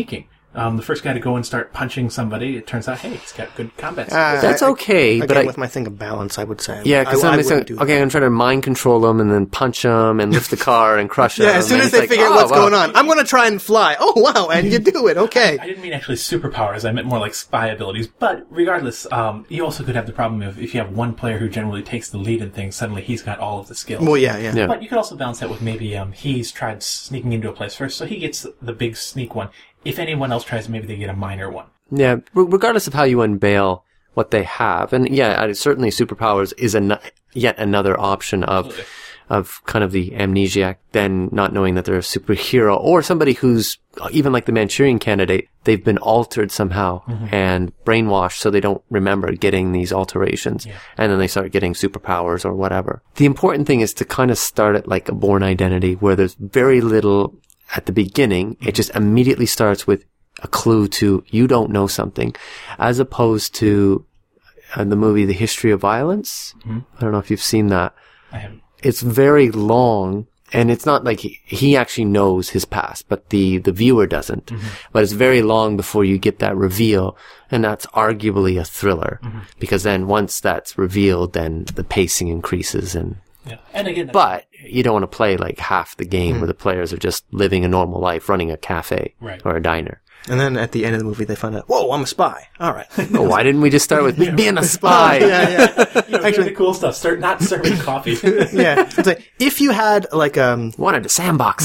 Um, the first guy to go and start punching somebody, it turns out, hey, he's got good combat skills. Uh, That's I- okay, Again, but I, with my thing of balance, I would say. yeah, because I, I somebody's saying, wouldn't do okay, I'm trying to mind control them and then punch them and lift the car and crush them. Yeah, as soon and as it's they like, figure out oh, what's well. going on, I'm going to try and fly. Oh, wow, and you do it. Okay. I didn't mean actually superpowers. I meant more like spy abilities. But regardless, um, you also could have the problem of if you have one player who generally takes the lead in things, suddenly he's got all of the skills. Well, yeah, yeah. Yeah. But you could also balance that with maybe um, he's tried sneaking into a place first, so he gets the big sneak one. If anyone else tries, maybe they get a minor one. Yeah, re- regardless of how you unveil what they have, and yeah, I- certainly superpowers is an- yet another option of Absolutely. of kind of the amnesiac, then not knowing that they're a superhero, or somebody who's even like the Manchurian Candidate, they've been altered somehow Mm-hmm. and brainwashed, so they don't remember getting these alterations, Yeah. and then they start getting superpowers or whatever. The important thing is to kind of start it like a Born Identity, where there's very little at the beginning. It just immediately starts with a clue to you don't know something, as opposed to uh, the movie The History of Violence. Mm-hmm. I don't know if you've seen that. I haven't. It's very long, and it's not like he, he actually knows his past, but the, the viewer doesn't. Mm-hmm. But it's very long before you get that reveal, and that's arguably a thriller, Mm-hmm. because then once that's revealed, then the pacing increases and Yeah. And again, but you don't want to play like half the game where the players are just living a normal life, running a cafe Right. or a diner. And then at the end of the movie, they find out, whoa, I'm a spy. All right. Oh, why didn't we just start with me being a spy? yeah, yeah. you know, actually, the cool stuff. Start not serving coffee. Yeah. It's like, if you had, like, um, Wanted to sandbox.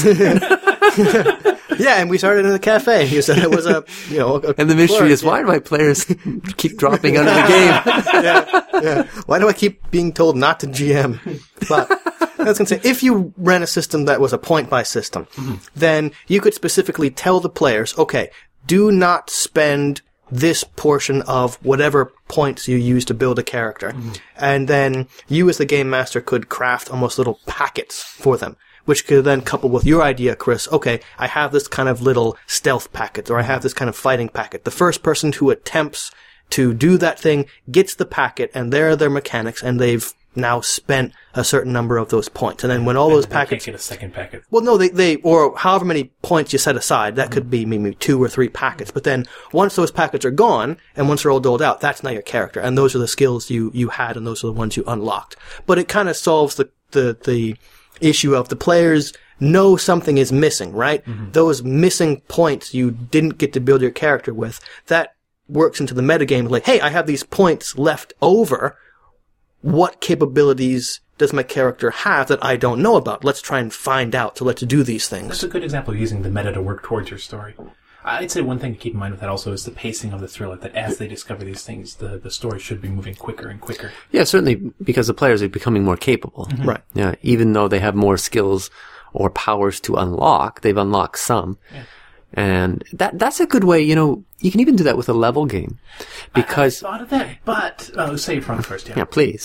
yeah, and we started in a cafe. You said it was a, you know, a And the mystery clerk, is, why do my players keep dropping out of the game? yeah, yeah. Why do I keep being told not to G M? But I was going to say, if you ran a system that was a point-by system, mm-hmm. then you could specifically tell the players, okay, do not spend this portion of whatever points you use to build a character. Mm-hmm. And then you as the game master could craft almost little packets for them, which could then couple with your idea, Chris. Okay, I have this kind of little stealth packet, or I have this kind of fighting packet. The first person who attempts to do that thing gets the packet, and there are their mechanics, and they've now spent a certain number of those points. And then when all those They packets... can't get a second packet. Well, no, they, they, or however many points you set aside, that could be maybe two or three packets. But then once those packets are gone, and once they're all doled out, that's now your character. And those are the skills you, you had, and those are the ones you unlocked. But it kind of solves the, the, the issue of the players know something is missing, right? Mm-hmm. Those missing points you didn't get to build your character with, that works into the metagame. Like, hey, I have these points left over. What capabilities does my character have that I don't know about? Let's try and find out. So let's do these That's things. a good example of using the meta to work towards your story. I'd say one thing to keep in mind with that also is the pacing of the thriller, that as they discover these things, the, the story should be moving quicker and quicker. Yeah, certainly because the players are becoming more capable. Mm-hmm. Right. Yeah, even though they have more skills or powers to unlock, they've unlocked some. Yeah. And that that's a good way, you know, you can even do that with a level game. Because, I, I thought of that, but oh, say it wrong first, yeah. yeah, please.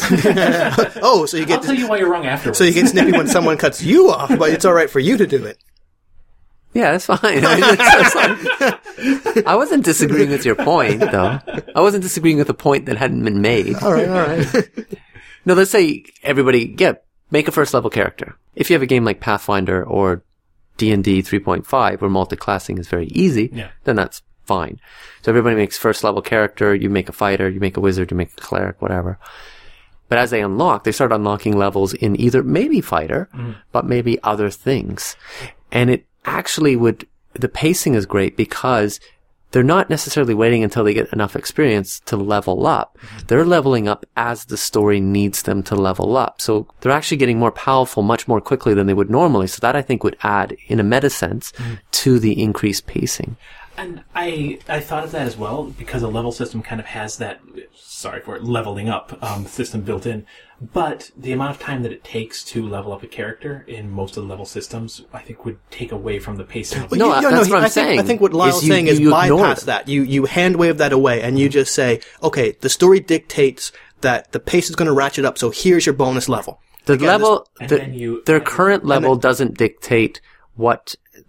Oh, so you I'll get tell you why you're wrong afterwards. so you get snippy when someone cuts you off, but it's all right for you to do it. Yeah, that's fine. I, mean, that's, that's fine. I wasn't disagreeing with your point, though. I wasn't disagreeing with a point that hadn't been made. All right, all right. No, let's say everybody, yeah, make a first level character. If you have a game like Pathfinder or D and D three point five where multi-classing is very easy, Yeah. then that's fine. So everybody makes first level character, you make a fighter, you make a wizard, you make a cleric, whatever. But as they unlock, they start unlocking levels in either maybe fighter, mm. but maybe other things. And it actually would, the pacing is great because they're not necessarily waiting until they get enough experience to level up. Mm-hmm. They're leveling up as the story needs them to level up. So they're actually getting more powerful much more quickly than they would normally. So that I think would add, in a meta sense, mm-hmm. to the increased pacing. And I I thought of that as well, because a level system kind of has that, sorry for it, leveling up um, system built in. But the amount of time that it takes to level up a character in most of the level systems, I think, would take away from the pacing of the No, you, you that's know, what I'm I saying. Think, I think what Lyle's is you- saying is you ignore bypass it. that. You you hand wave that away, and you just say, okay, the story dictates that the pace is going to ratchet up. So here's your bonus level. The Again, level, And the, then you- their and- current level then- doesn't dictate what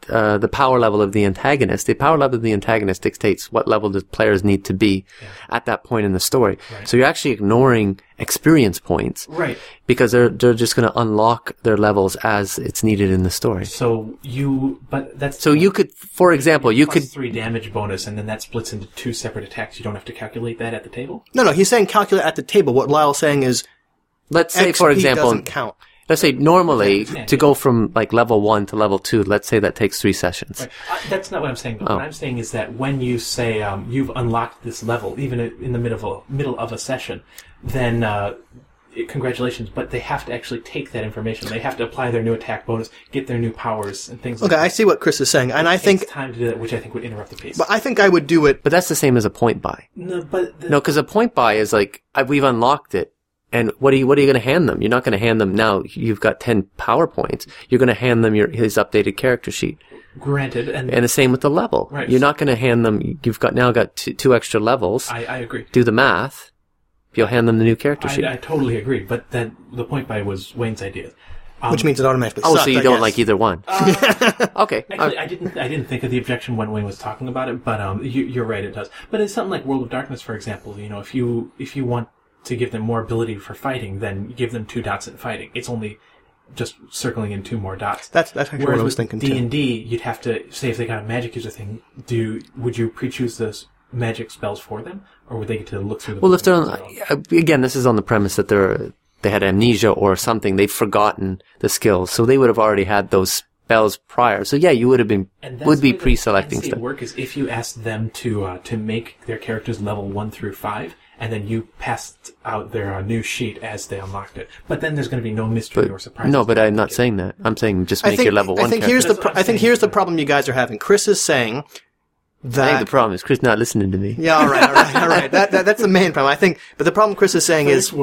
uh, the power level of the antagonist. The power level of the antagonist dictates what level the players need to be yeah. at that point in the story. Right. So you're actually ignoring experience points. Right. Because they're, they're just going to unlock their levels as it's needed in the story. So you, but that's... So you could, for example, you plus could... three damage bonus, and then that splits into two separate attacks. You don't have to calculate that at the table? No, no, he's saying calculate at the table. What Lyle's saying is... Let's say, X P for example... doesn't count. Let's say normally to go from like level one to level two, let's say that takes three sessions. Right. Uh, that's not what I'm saying. But oh. What I'm saying is that when you say um, you've unlocked this level, even in the middle of a, middle of a session, then uh, it, congratulations. But they have to actually take that information. They have to apply their new attack bonus, get their new powers, and things like okay, that. Okay, I see what Chris is saying, and it I think takes time to do that, which I think would interrupt the pace. But I think I would do it. But that's the same as a point buy. No, but the, no, because a point buy is like I, we've unlocked it. And what are you, what are you going to hand them? You're not going to hand them now. You've got ten power points. You're going to hand them your, his updated character sheet. Granted. And, and the same with the level. Right. You're not going to hand them, you've got now got two, two extra levels. I, I agree. Do the math. You'll hand them the new character sheet. I, I totally agree. But then the point buy was Wayne's idea. Um, Which means it automatically Oh, sucked, so you I don't guess. like either one. Uh, okay. Actually, uh, I didn't. I didn't think of the objection when Wayne was talking about it, but um, you, you're right. It does. But it's something like World of Darkness, for example. You know, if you if you want to give them more ability for fighting, then you give them two dots in fighting. It's only just circling in two more dots. That's that's actually Whereas what I was with thinking D too. and D, you'd have to say if they got a magic user thing. Do would you pre-choose those magic spells for them, or would they get to look through the? Well, if they're on, again, this is on the premise that they're they had amnesia or something. They've forgotten the skills, so they would have already had those spells prior. So yeah, you would have been would be pre-selecting stuff. Work is if you ask them to uh, to make their characters level one through five. And then you passed out their uh, new sheet as they unlocked it. But then there's going to be no mystery but, or surprise. No, but I'm not saying that. I'm saying just make I think, your level I one think character. here's the pro- I think here's the problem you guys are having. Chris is saying that... I think the problem is Chris not listening to me. Yeah, all right, all right, all right. That, that that's the main problem. I think, but the problem Chris is saying is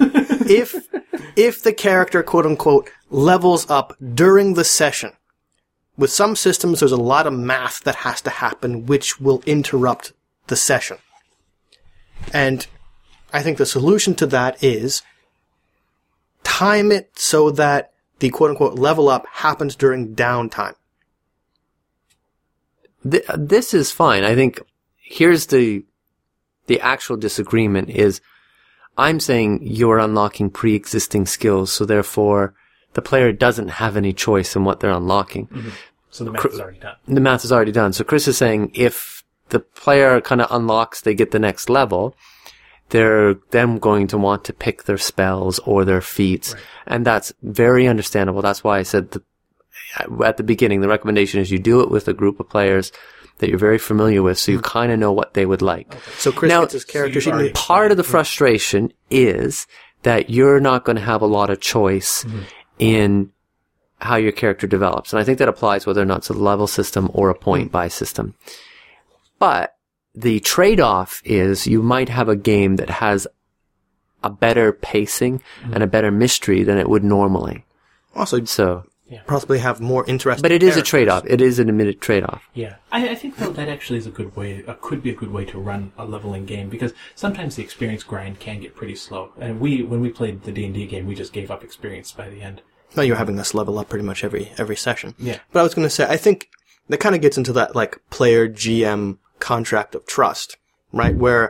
if if the character quote unquote levels up during the session. With some systems, there's a lot of math that has to happen, which will interrupt the session. And I think the solution to that is time it so that the quote-unquote level up happens during downtime. This is fine. I think here's the the actual disagreement is I'm saying you're unlocking pre-existing skills, so therefore the player doesn't have any choice in what they're unlocking. Mm-hmm. So the math is already done. The math is already done. So Chris is saying if the player kind of unlocks, they get the next level, they're then going to want to pick their spells or their feats. Right. And that's very understandable. That's why I said the, at the beginning, the recommendation is you do it with a group of players that you're very familiar with, so you mm-hmm. kind of know what they would like. Okay. So Chris now, gets his character sheet. So part of the frustration is that you're not going to have a lot of choice mm-hmm. in how your character develops. And I think that applies whether or not it's a level system or a point buy system. But the trade-off is you might have a game that has a better pacing mm-hmm. and a better mystery than it would normally. Also, so yeah. possibly have more interesting But it is characters. a trade-off. It is an admitted trade-off. Yeah. I, I think, though, that actually is a good way, uh, could be a good way to run a leveling game, because sometimes the experience grind can get pretty slow. And we, when we played the D and D game, we just gave up experience by the end. No, you're having us level up pretty much every every session. Yeah. But I was going to say, I think that kind of gets into that, like, player G M contract of trust, right? Where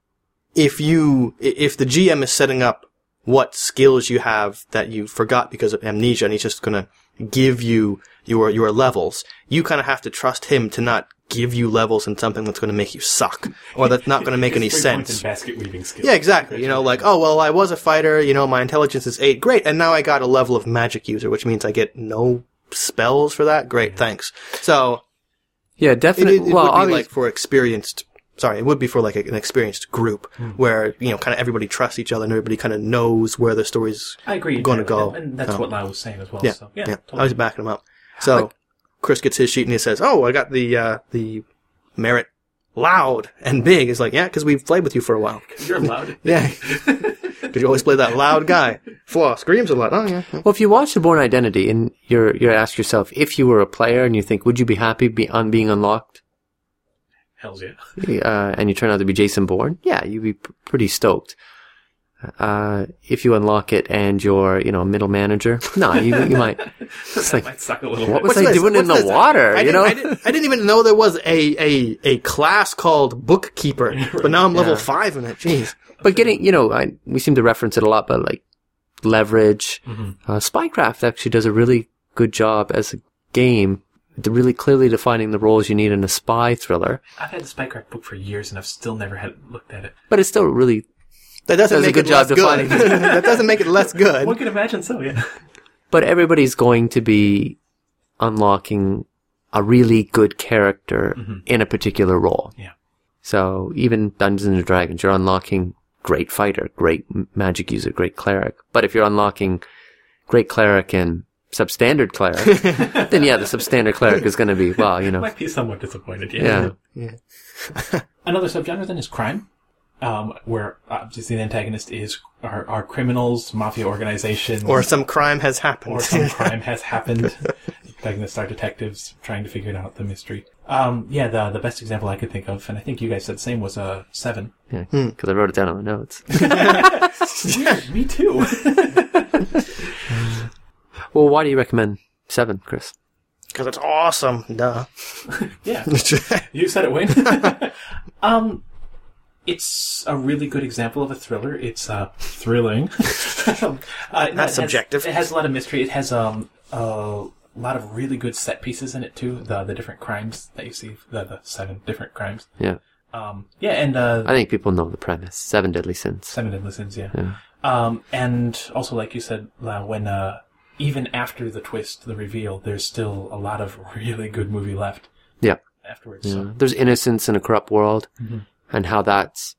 if you, if the G M is setting up what skills you have that you forgot because of amnesia and he's just going to give you your, your levels, you kind of have to trust him to not give you levels in something that's going to make you suck or that's not going to make any sense. Basket weaving skills. Yeah, exactly. You know, like, oh, well, I was a fighter, you know, my intelligence is eight. Great. And now I got a level of magic user, which means I get no spells for that. Great. Yeah. Thanks. So. Yeah, definitely. It, it, it well, would be obviously, like for experienced, sorry, it would be for like a, an experienced group hmm. where, you know, kind of everybody trusts each other and everybody kind of knows where the story's I agree, going to go. And that's so. what Lyle was saying as well. Yeah. So, yeah, yeah. totally. I was backing him up. So like, Chris gets his sheet and he says, oh, I got the, uh, the merit loud and big. It's like, yeah, because we've played with you for a while. You're loud. Yeah. Did you always play that loud guy? Flaw screams a lot. Oh, yeah. Well, if you watch The Bourne Identity and you're, you're ask yourself, if you were a player and you think, would you be happy be, on being unlocked? Hells yeah. Uh, and you turn out to be Jason Bourne? Yeah, you'd be p- pretty stoked. Uh, if you unlock it and you're, you know, a middle manager, no, you, you might, that like, might suck a little what bit. was What's I this? doing in What's the this? water? I You didn't, know, I didn't, I didn't even know there was a, a, a class called bookkeeper, but now I'm level Yeah. five in it. Jeez. but getting, you know, I, we seem to reference it a lot, but like Leverage, Mm-hmm. uh, Spycraft actually does a really good job as a game, to really clearly defining the roles you need in a spy thriller. I've had the Spycraft book for years, and I've still never had looked at it. But it's still really, That doesn't Does a make good it job less good. defining That doesn't make it less good. One can imagine so, yeah. but everybody's going to be unlocking a really good character in a particular role. Yeah. So even Dungeons and Dragons, you're unlocking great fighter, great m- magic user, great cleric. But if you're unlocking great cleric and substandard cleric, then yeah, the substandard cleric is going to be, well, you know, Might be somewhat disappointed, yeah. yeah. Another subgenre then is crime, um, where obviously the antagonist is are, are criminals, mafia organizations, Or some crime has happened. or some crime has happened. Antagonists are detectives trying to figure it out, the mystery. Um, yeah, the the best example I could think of, and I think you guys said the same, was uh, Seven. Yeah, because I wrote it down on my notes. Weird, me too. Well, why do you recommend Seven, Chris? Because it's awesome. Duh. Yeah, you said it, Wayne. um, it's a really good example of a thriller. It's uh, thrilling. uh, That's it has- subjective. It has a lot of mystery. It has um a lot of really good set pieces in it too. The the different crimes that you see, the, the seven different crimes. Yeah. Um, yeah, and uh, I think people know the premise. Seven Deadly Sins. Seven Deadly Sins. Yeah. Yeah. Um, and also, like you said, uh, when uh, even after the twist, the reveal, there's still a lot of really good movie left Yeah. afterwards. Yeah. So. There's innocence in a corrupt world, and how that's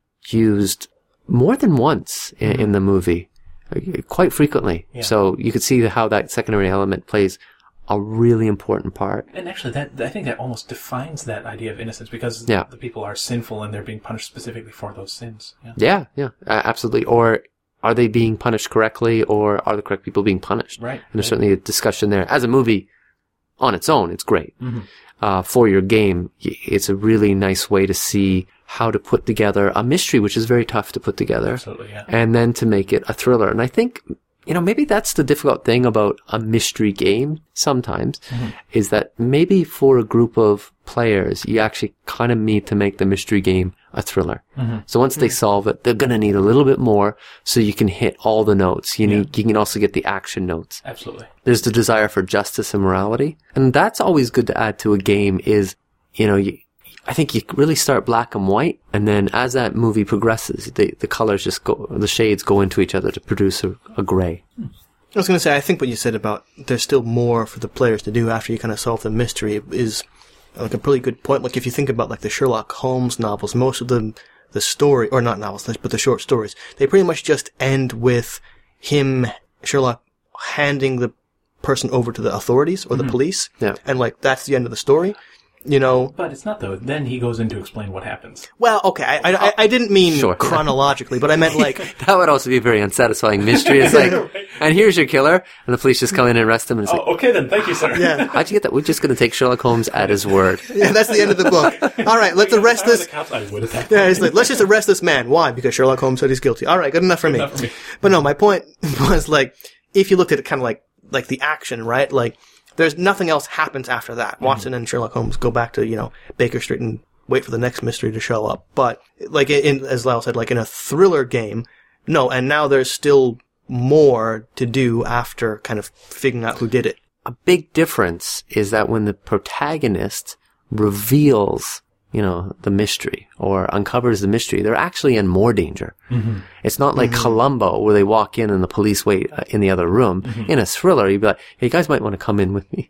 used more than once in, in the movie, uh, quite frequently. Yeah. So you could see how that secondary element plays a really important part. And actually, that I think that almost defines that idea of innocence, because Yeah. the people are sinful and they're being punished specifically for those sins. Yeah. Yeah, yeah, uh, absolutely. Or are they being punished correctly, or are the correct people being punished? Right. And there's certainly a discussion there. As a movie on its own, it's great. Mm-hmm. Uh, for your game, y- it's a really nice way to see how to put together a mystery, which is very tough to put together. Absolutely, yeah. And then to make it a thriller. And I think, you know, maybe that's the difficult thing about a mystery game sometimes, Mm-hmm. is that maybe for a group of players, you actually kind of need to make the mystery game a thriller. Mm-hmm. So once they solve it, they're going to need a little bit more so you can hit all the notes. You need, you can also get the action notes. Absolutely. There's the desire for justice and morality. And that's always good to add to a game is, you know, you, I think you really start black and white, and then as that movie progresses, the, the colors just go, the shades go into each other to produce a, a gray. I was going to say, I think what you said about there's still more for the players to do after you kind of solve the mystery is like a pretty good point. Like if you think about like the Sherlock Holmes novels, most of the the story, or not novels, but the short stories, they pretty much just end with him, Sherlock, handing the person over to the authorities or the police, Yeah. and like that's the end of the story. You know, But it's not, though. Then he goes in to explain what happens. well, okay, I I, I didn't mean Sure. chronologically, but I meant like That would also be a very unsatisfying mystery. It's like, and here's your killer, and the police just come in and arrest him, and it's like, Oh, okay then. Thank you, sir. yeah, how'd you get that? We're just going to take Sherlock Holmes at his word. yeah, that's the end of the book. All right, let's arrest If I were this. the cops, I would attack. Yeah, it's like, let's just arrest this man. Why? Because Sherlock Holmes said he's guilty. All right, good enough for me. enough for me. But no, my point was like, if you looked at it kind of like, like the action, right? Like, there's nothing else happens after that. Watson and Sherlock Holmes go back to, you know, Baker Street and wait for the next mystery to show up. But, like, in, as Lyle said, like in a thriller game, no, and now there's still more to do after kind of figuring out who did it. A big difference is that when the protagonist reveals, you know, the mystery or uncovers the mystery, they're actually in more danger. Mm-hmm. It's not like mm-hmm. Columbo where they walk in and the police wait uh, in the other room. Mm-hmm. In a thriller, you'd be like, hey, you guys might want to come in with me.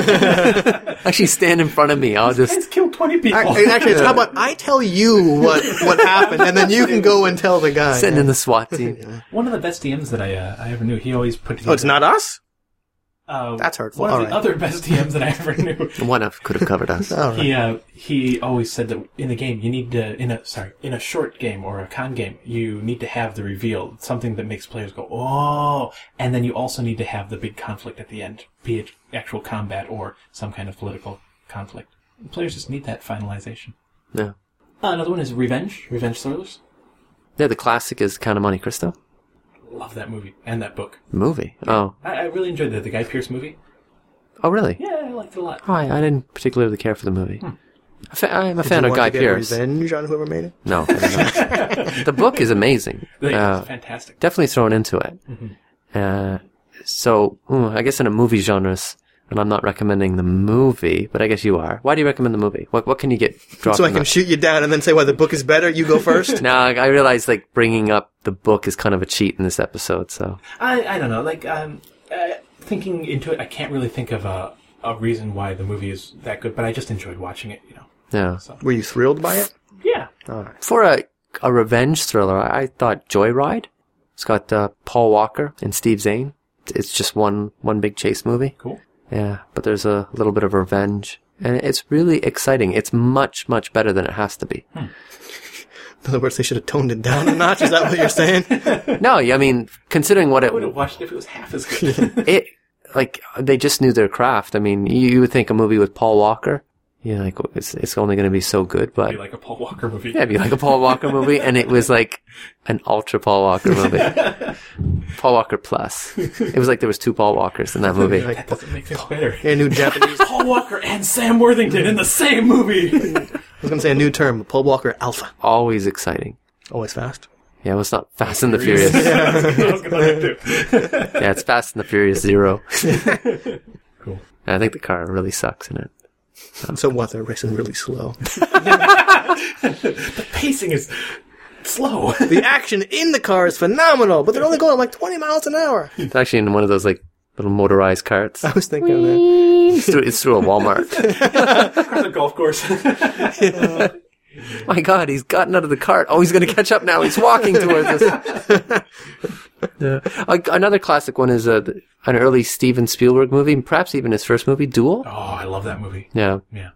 Actually stand in front of me. I'll just... He's killed twenty people. Actually, actually it's how about I tell you what, what happened and then you can go and tell the guy. Send in the SWAT team. One of the best D Ms that I uh, I ever knew, he always put together... Oh, it's not us? Uh, That's hurtful. One of All the right. other best D Ms that I ever knew. One of could have covered us. All right. He uh, he always said that in the game you need to in a sorry in a short game or a con game you need to have the reveal, something that makes players go oh, and then you also need to have the big conflict at the end, be it actual combat or some kind of political conflict. Players just need that finalization. Yeah. Uh, another one is revenge, revenge thrillers. Yeah, the classic is Count of Monte Cristo. love that movie and that book. Movie? Oh. I, I really enjoyed the, the Guy Pearce movie. Oh, really? Yeah, I liked it a lot. Oh, I, I didn't particularly care for the movie. Hmm. A fa- I'm a Did fan you of want Guy to get Pearce. Revenge on whoever made it? No. I did not. The book is amazing. It's Uh, fantastic. definitely thrown into it. Mm-hmm. Uh, so, mm, I guess in a movie genres, and I'm not recommending the movie, but I guess you are. Why do you recommend the movie? What what can you get? Draw So I from can that? shoot you down and then say why the book is better. You go first. Now, I realize like bringing up the book is kind of a cheat in this episode. So, I, I don't know. Like, um, uh, thinking into it, I can't really think of a, a reason why the movie is that good, but I just enjoyed watching it, you know. yeah. So, Were you thrilled by it? yeah. For a a revenge thriller, I, I thought Joyride. It's got uh, Paul Walker and Steve Zahn. It's just one one big chase movie. Cool. Yeah, but there's a little bit of revenge, and it's really exciting. It's much much better than it has to be. In other words, they should have toned it down a notch. Is that what you're saying? No, I mean, considering what I it would have watched it if it was half as good. it like they just knew their craft. I mean, you, you would think a movie with Paul Walker, you know, like it's it's only going to be so good, but It'd be like a Paul Walker movie. yeah, it'd be like a Paul Walker movie, and it was like an ultra Paul Walker movie, Paul Walker plus. It was like there was two Paul Walkers in that movie. Like, That doesn't make things better. a new Japanese. Paul Walker and Sam Worthington in the same movie. I was going to say a new term. Paul Walker Alpha. Always exciting. Always fast. Yeah, well, it's not Fast and the Furious. I was gonna like to. Yeah, it's Fast and the Furious Zero. Cool. And I think the car really sucks in it. So what? They're racing really slow. The pacing is slow. The action in the car is phenomenal, but they're only going like twenty miles an hour. It's actually in one of those like little motorized carts. I was thinking of that. It's through, it's through a Walmart. Across a golf course. My God, he's gotten out of the cart. Oh, he's going to catch up now. He's walking towards us. Yeah. Uh, another classic one is uh, an early Steven Spielberg movie, perhaps even his first movie, Duel. Oh, I love that movie. Yeah. Yeah.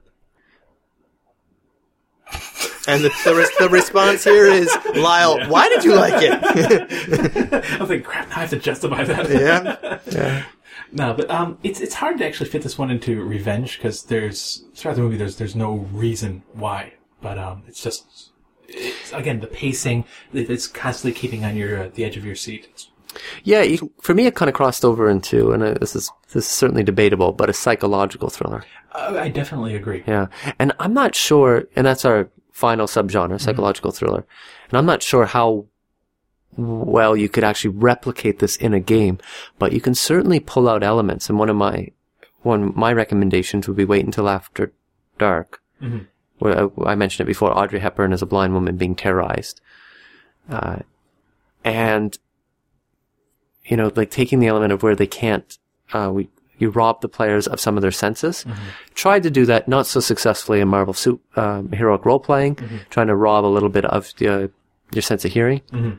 And the, the, res- the response here is, Lyle, why did you like it? I was like, crap, now I have to justify that. Yeah. Yeah. No, but um, it's it's hard to actually fit this one into revenge because there's throughout the movie there's there's no reason why, but um, it's just it's, again the pacing, it's constantly keeping on your uh, the edge of your seat. It's, Yeah, you, for me, it kind of crossed over into, and uh, this is this is certainly debatable, but a psychological thriller. uh, I definitely agree. Yeah, and I'm not sure, and that's our final subgenre, psychological mm-hmm. thriller, and I'm not sure how well you could actually replicate this in a game, but you can certainly pull out elements. And one of my one my recommendations would be Wait Until After Dark, mm-hmm. where I, I mentioned it before. Audrey Hepburn is a blind woman being terrorized, uh, and you know, like taking the element of where they can't, uh, we, you rob the players of some of their senses. Mm-hmm. Tried to do that not so successfully in Marvel Suit, um, heroic role playing, mm-hmm. trying to rob a little bit of uh, your sense of hearing. Mm-hmm.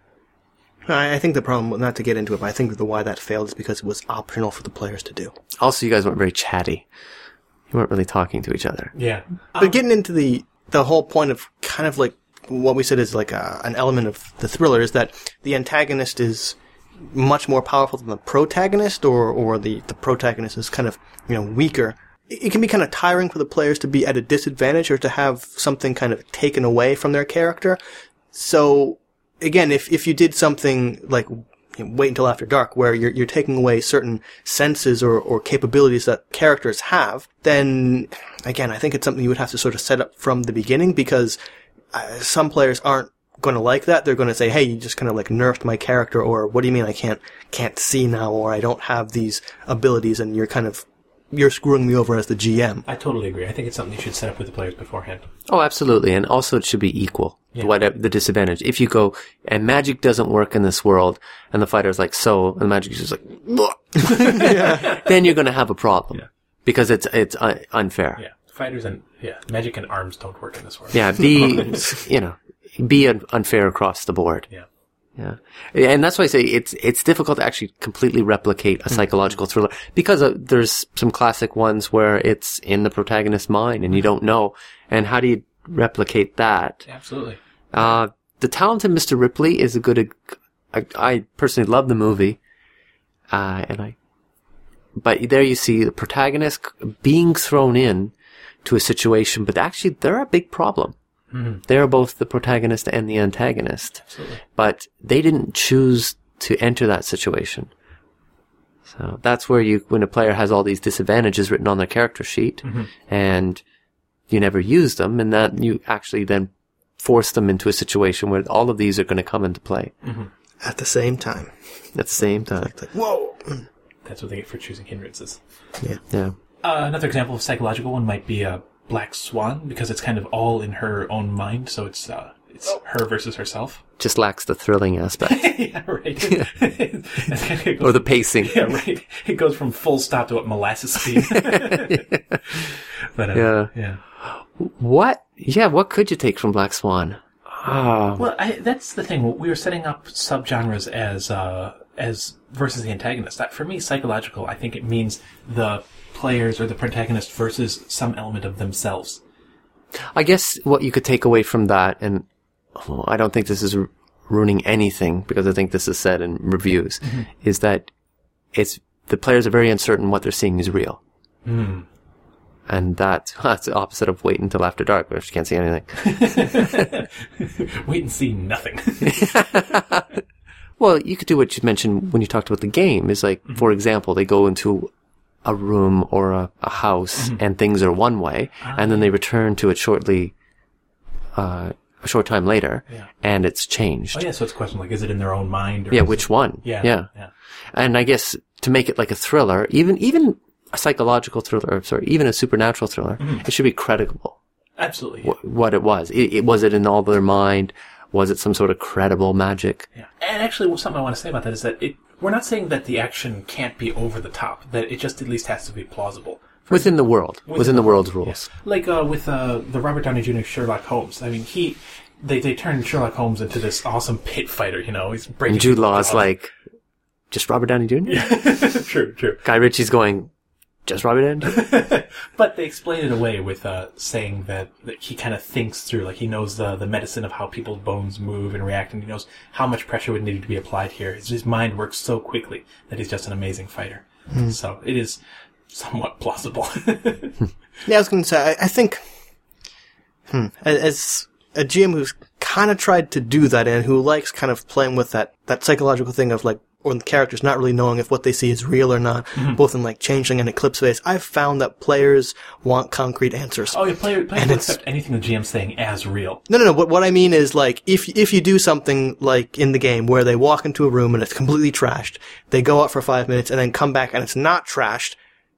I, I think the problem, not to get into it, but I think the why that failed is because it was optional for the players to do. Also, you guys weren't very chatty. You weren't really talking to each other. Yeah. But um, getting into the, the whole point of kind of like what we said is like a, an element of the thriller is that the antagonist is much more powerful than the protagonist, or, or the, the protagonist is kind of, you know, weaker. It, it can be kind of tiring for the players to be at a disadvantage or to have something kind of taken away from their character. So, again, if, if you did something like, you know, Wait Until After Dark, where you're, you're taking away certain senses or, or capabilities that characters have, then, again, I think it's something you would have to sort of set up from the beginning, because uh, some players aren't going to like that. They're going to say, hey, you just kind of like nerfed my character, or what do you mean I can't, can't see now, or I don't have these abilities, and you're kind of, you're screwing me over as the G M. I totally agree. I think it's something you should set up with the players beforehand. Oh, absolutely. And also it should be equal. Yeah. Whatever the disadvantage. If you go, and magic doesn't work in this world, and the fighter's like, so, and the magic is just like, yeah. Then you're going to have a problem. Yeah. Because it's, it's un- unfair. Yeah. Fighters and, yeah, magic and arms don't work in this world. Yeah, be, you know, be un- unfair across the board. Yeah. Yeah. And that's why I say it's, it's difficult to actually completely replicate a psychological thriller, because uh, there's some classic ones where it's in the protagonist's mind and you don't know. And how do you replicate that? Absolutely. Uh, The Talented Mister Ripley is a good, I, I personally love the movie. Uh, and I, but there you see the protagonist being thrown in to a situation, but actually they're a big problem. Mm-hmm. They're both the protagonist and the antagonist. Absolutely. But they didn't choose to enter that situation. So that's where you, when a player has all these disadvantages written on their character sheet, mm-hmm. and you never use them, and that you actually then force them into a situation where all of these are going to come into play. Mm-hmm. At the same time. At the same time. Like, whoa! That's what they get for choosing hindrances. Yeah. Yeah. Uh, another example of psychological one might be a Black Swan, because it's kind of all in her own mind, so it's uh, it's oh. her versus herself. Just lacks the thrilling aspect. Yeah, right. Yeah. goes, or the pacing. Yeah, right. It goes from full stop to what molasses speed. yeah. But, uh, yeah. yeah. What? Yeah, what could you take from Black Swan? Oh. Well, I, that's the thing. We were setting up subgenres as uh, as versus the antagonist. That, for me, psychological, I think it means the players or the protagonist versus some element of themselves. I guess what you could take away from that, and oh, I don't think this is ruining anything because I think this is said in reviews, mm-hmm. is that it's the players are very uncertain what they're seeing is real. Mm. And that, that's the opposite of wait until after dark, where you can't see anything. Wait and see nothing. Well, you could do what you mentioned when you talked about the game, is like, mm-hmm. for example, they go into a room or a, a house mm-hmm. and things are one way, ah, and then they return to it shortly, uh, a short time later, yeah. and it's changed. Oh yeah, so it's a question like, is it in their own mind? Or yeah, which it... one? Yeah, yeah, yeah. And I guess to make it like a thriller, even, even a psychological thriller, or sorry, even a supernatural thriller, mm-hmm. it should be credible. Absolutely. Yeah. Wh- what it was. It, it, was it in all their mind? Was it some sort of credible magic? Yeah. And actually, something I want to say about that is that it, we're not saying that the action can't be over the top, that it just at least has to be plausible. For within the world. Within, within the, the world's world, rules. Yeah. Like uh, with uh, the Robert Downey Junior Sherlock Holmes. I mean, he... They they turned Sherlock Holmes into this awesome pit fighter, you know. He's breaking... And Jude Law's like, just Robert Downey Junior? Yeah. True, true. Guy Ritchie's going... Just Robert Downey Junior? But they explain it away with uh, saying that, that he kind of thinks through, like he knows the the medicine of how people's bones move and react, and he knows how much pressure would need to be applied here. His, his mind works so quickly that he's just an amazing fighter. Mm. So it is somewhat plausible. Yeah, I was going to say, I, I think, hmm, as a G M who's kind of tried to do that and who likes kind of playing with that, that psychological thing of like, or the characters not really knowing if what they see is real or not, mm-hmm. both in like Changeling and Eclipse Phase, I've found that players want concrete answers. Oh, yeah, player, players will accept anything the G M's saying as real. No, no, no. What, what I mean is like, if, if you do something like in the game where they walk into a room and it's completely trashed, they go out for five minutes and then come back and it's not trashed,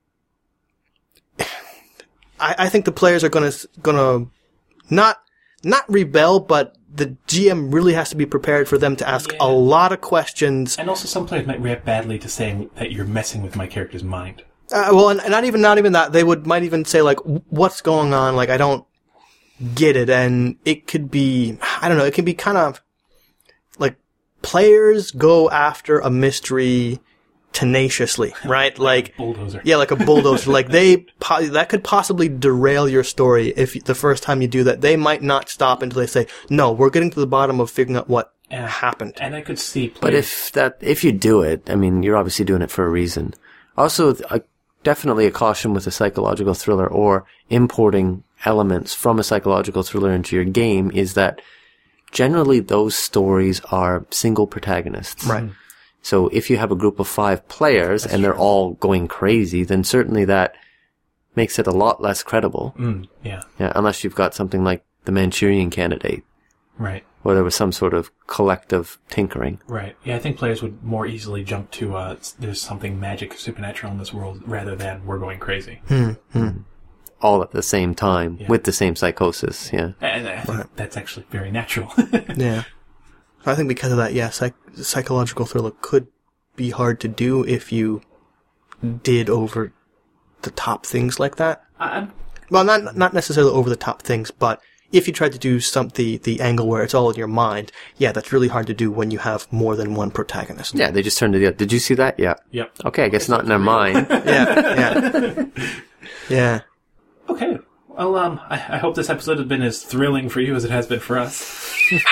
I, I think the players are gonna, gonna not, not rebel, but the G M really has to be prepared for them to ask yeah. a lot of questions. And also some players might react badly to saying that you're messing with my character's mind. Uh, well, and not even, not even that. They would, might even say like, what's going on? Like, I don't get it. And it could be, I don't know, it can be kind of like players go after a mystery tenaciously, right? Like, like a bulldozer. Yeah, like a bulldozer. Like they, po- that could possibly derail your story if the first time you do that. They might not stop until they say, no, we're getting to the bottom of figuring out what and, happened. And I could see players. But if that, if you do it, I mean, you're obviously doing it for a reason. Also, a, definitely a caution with a psychological thriller or importing elements from a psychological thriller into your game is that generally those stories are single protagonists. Right. So if you have a group of five players That's and they're true. all going crazy, then certainly that makes it a lot less credible. Mm, yeah. Yeah. Unless you've got something like the Manchurian Candidate. Right. Where there was some sort of collective tinkering. Right. Yeah, I think players would more easily jump to, uh, there's something magic, supernatural in this world rather than we're going crazy. Mm-hmm. All at the same time yeah. with the same psychosis. Yeah. And I think right. that's actually very natural. Yeah. I think because of that, yeah, psych- psychological thriller could be hard to do if you did over the top things like that. I'm, well, not not necessarily over the top things, but if you tried to do some the, the angle where it's all in your mind, yeah, that's really hard to do when you have more than one protagonist. Yeah, they just turned to the other. Did you see that? Yeah. Yep. Okay, I guess not in their mind. Yeah, yeah. Yeah. Okay. Well, um, I, I hope this episode has been as thrilling for you as it has been for us.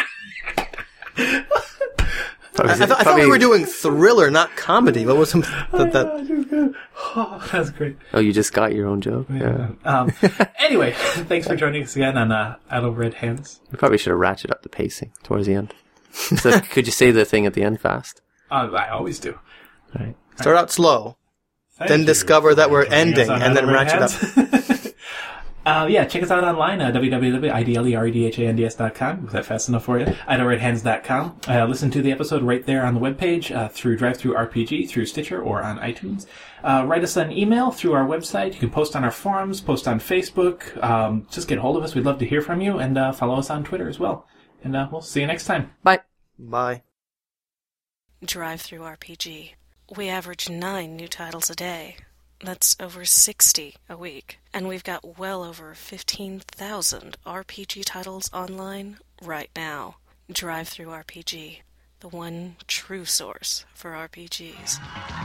I, I, th- I thought we were doing thriller, not comedy. What was some, that? that? Oh, that's great. Oh, you just got your own joke? Yeah. yeah. Um, anyway, thanks for joining us again on uh, Idle Red Hands. We probably should have ratcheted up the pacing towards the end. So could you say the thing at the end fast? Uh, I always do. All right. Start out slow, Thank then you discover that we're for joining ending, us on and then Idle Red ratchet up. Hands. uh, yeah, check us out online, uh, w w w dot i d l e r e d h a n d s dot com. Was that fast enough for you? idle red hands dot com. Uh, listen to the episode right there on the webpage, uh, through DriveThruRPG, through Stitcher, or on iTunes. Uh, write us an email through our website. You can post on our forums, post on Facebook. Um, just get hold of us. We'd love to hear from you, and uh, follow us on Twitter as well. And uh, we'll see you next time. Bye. Bye. DriveThruRPG. We average nine new titles a day. That's over sixty a week. And we've got well over fifteen thousand R P G titles online right now. DriveThruRPG, the one true source for R P Gs.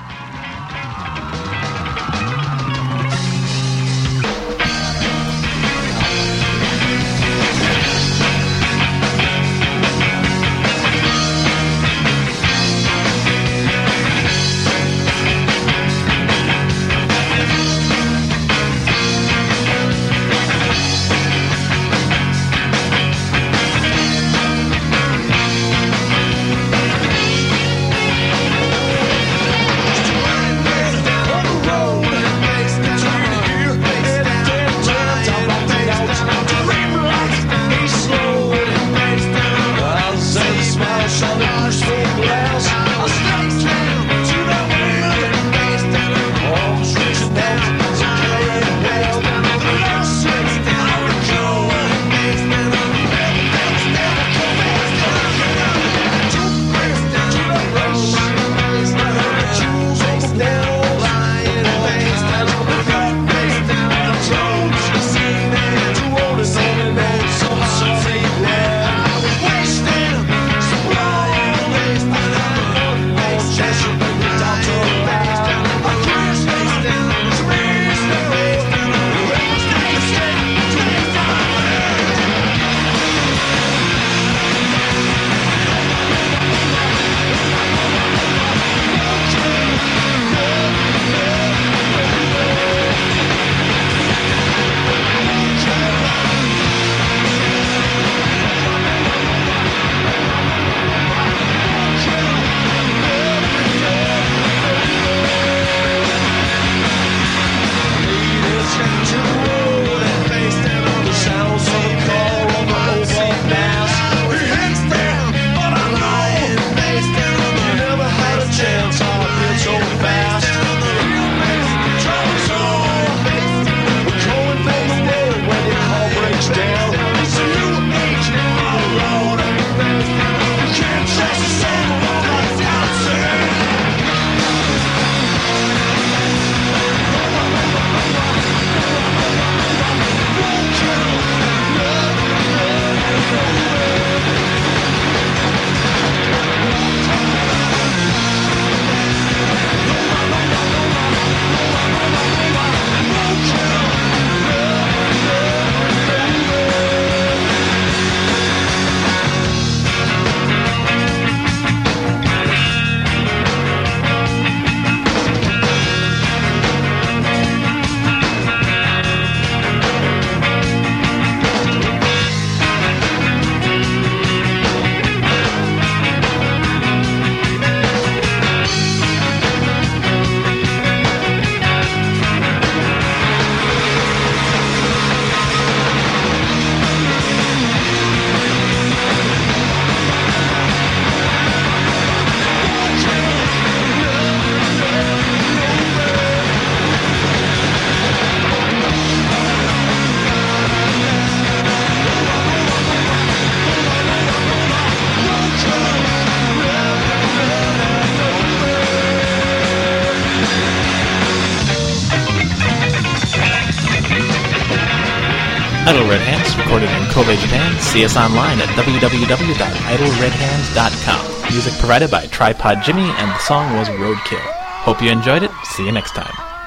Idle Red Hands, recorded in Kobe, Japan. See us online at w w w dot idle red hands dot com. Music provided by Tripod Jimmy, and the song was Roadkill. Hope you enjoyed it. See you next time.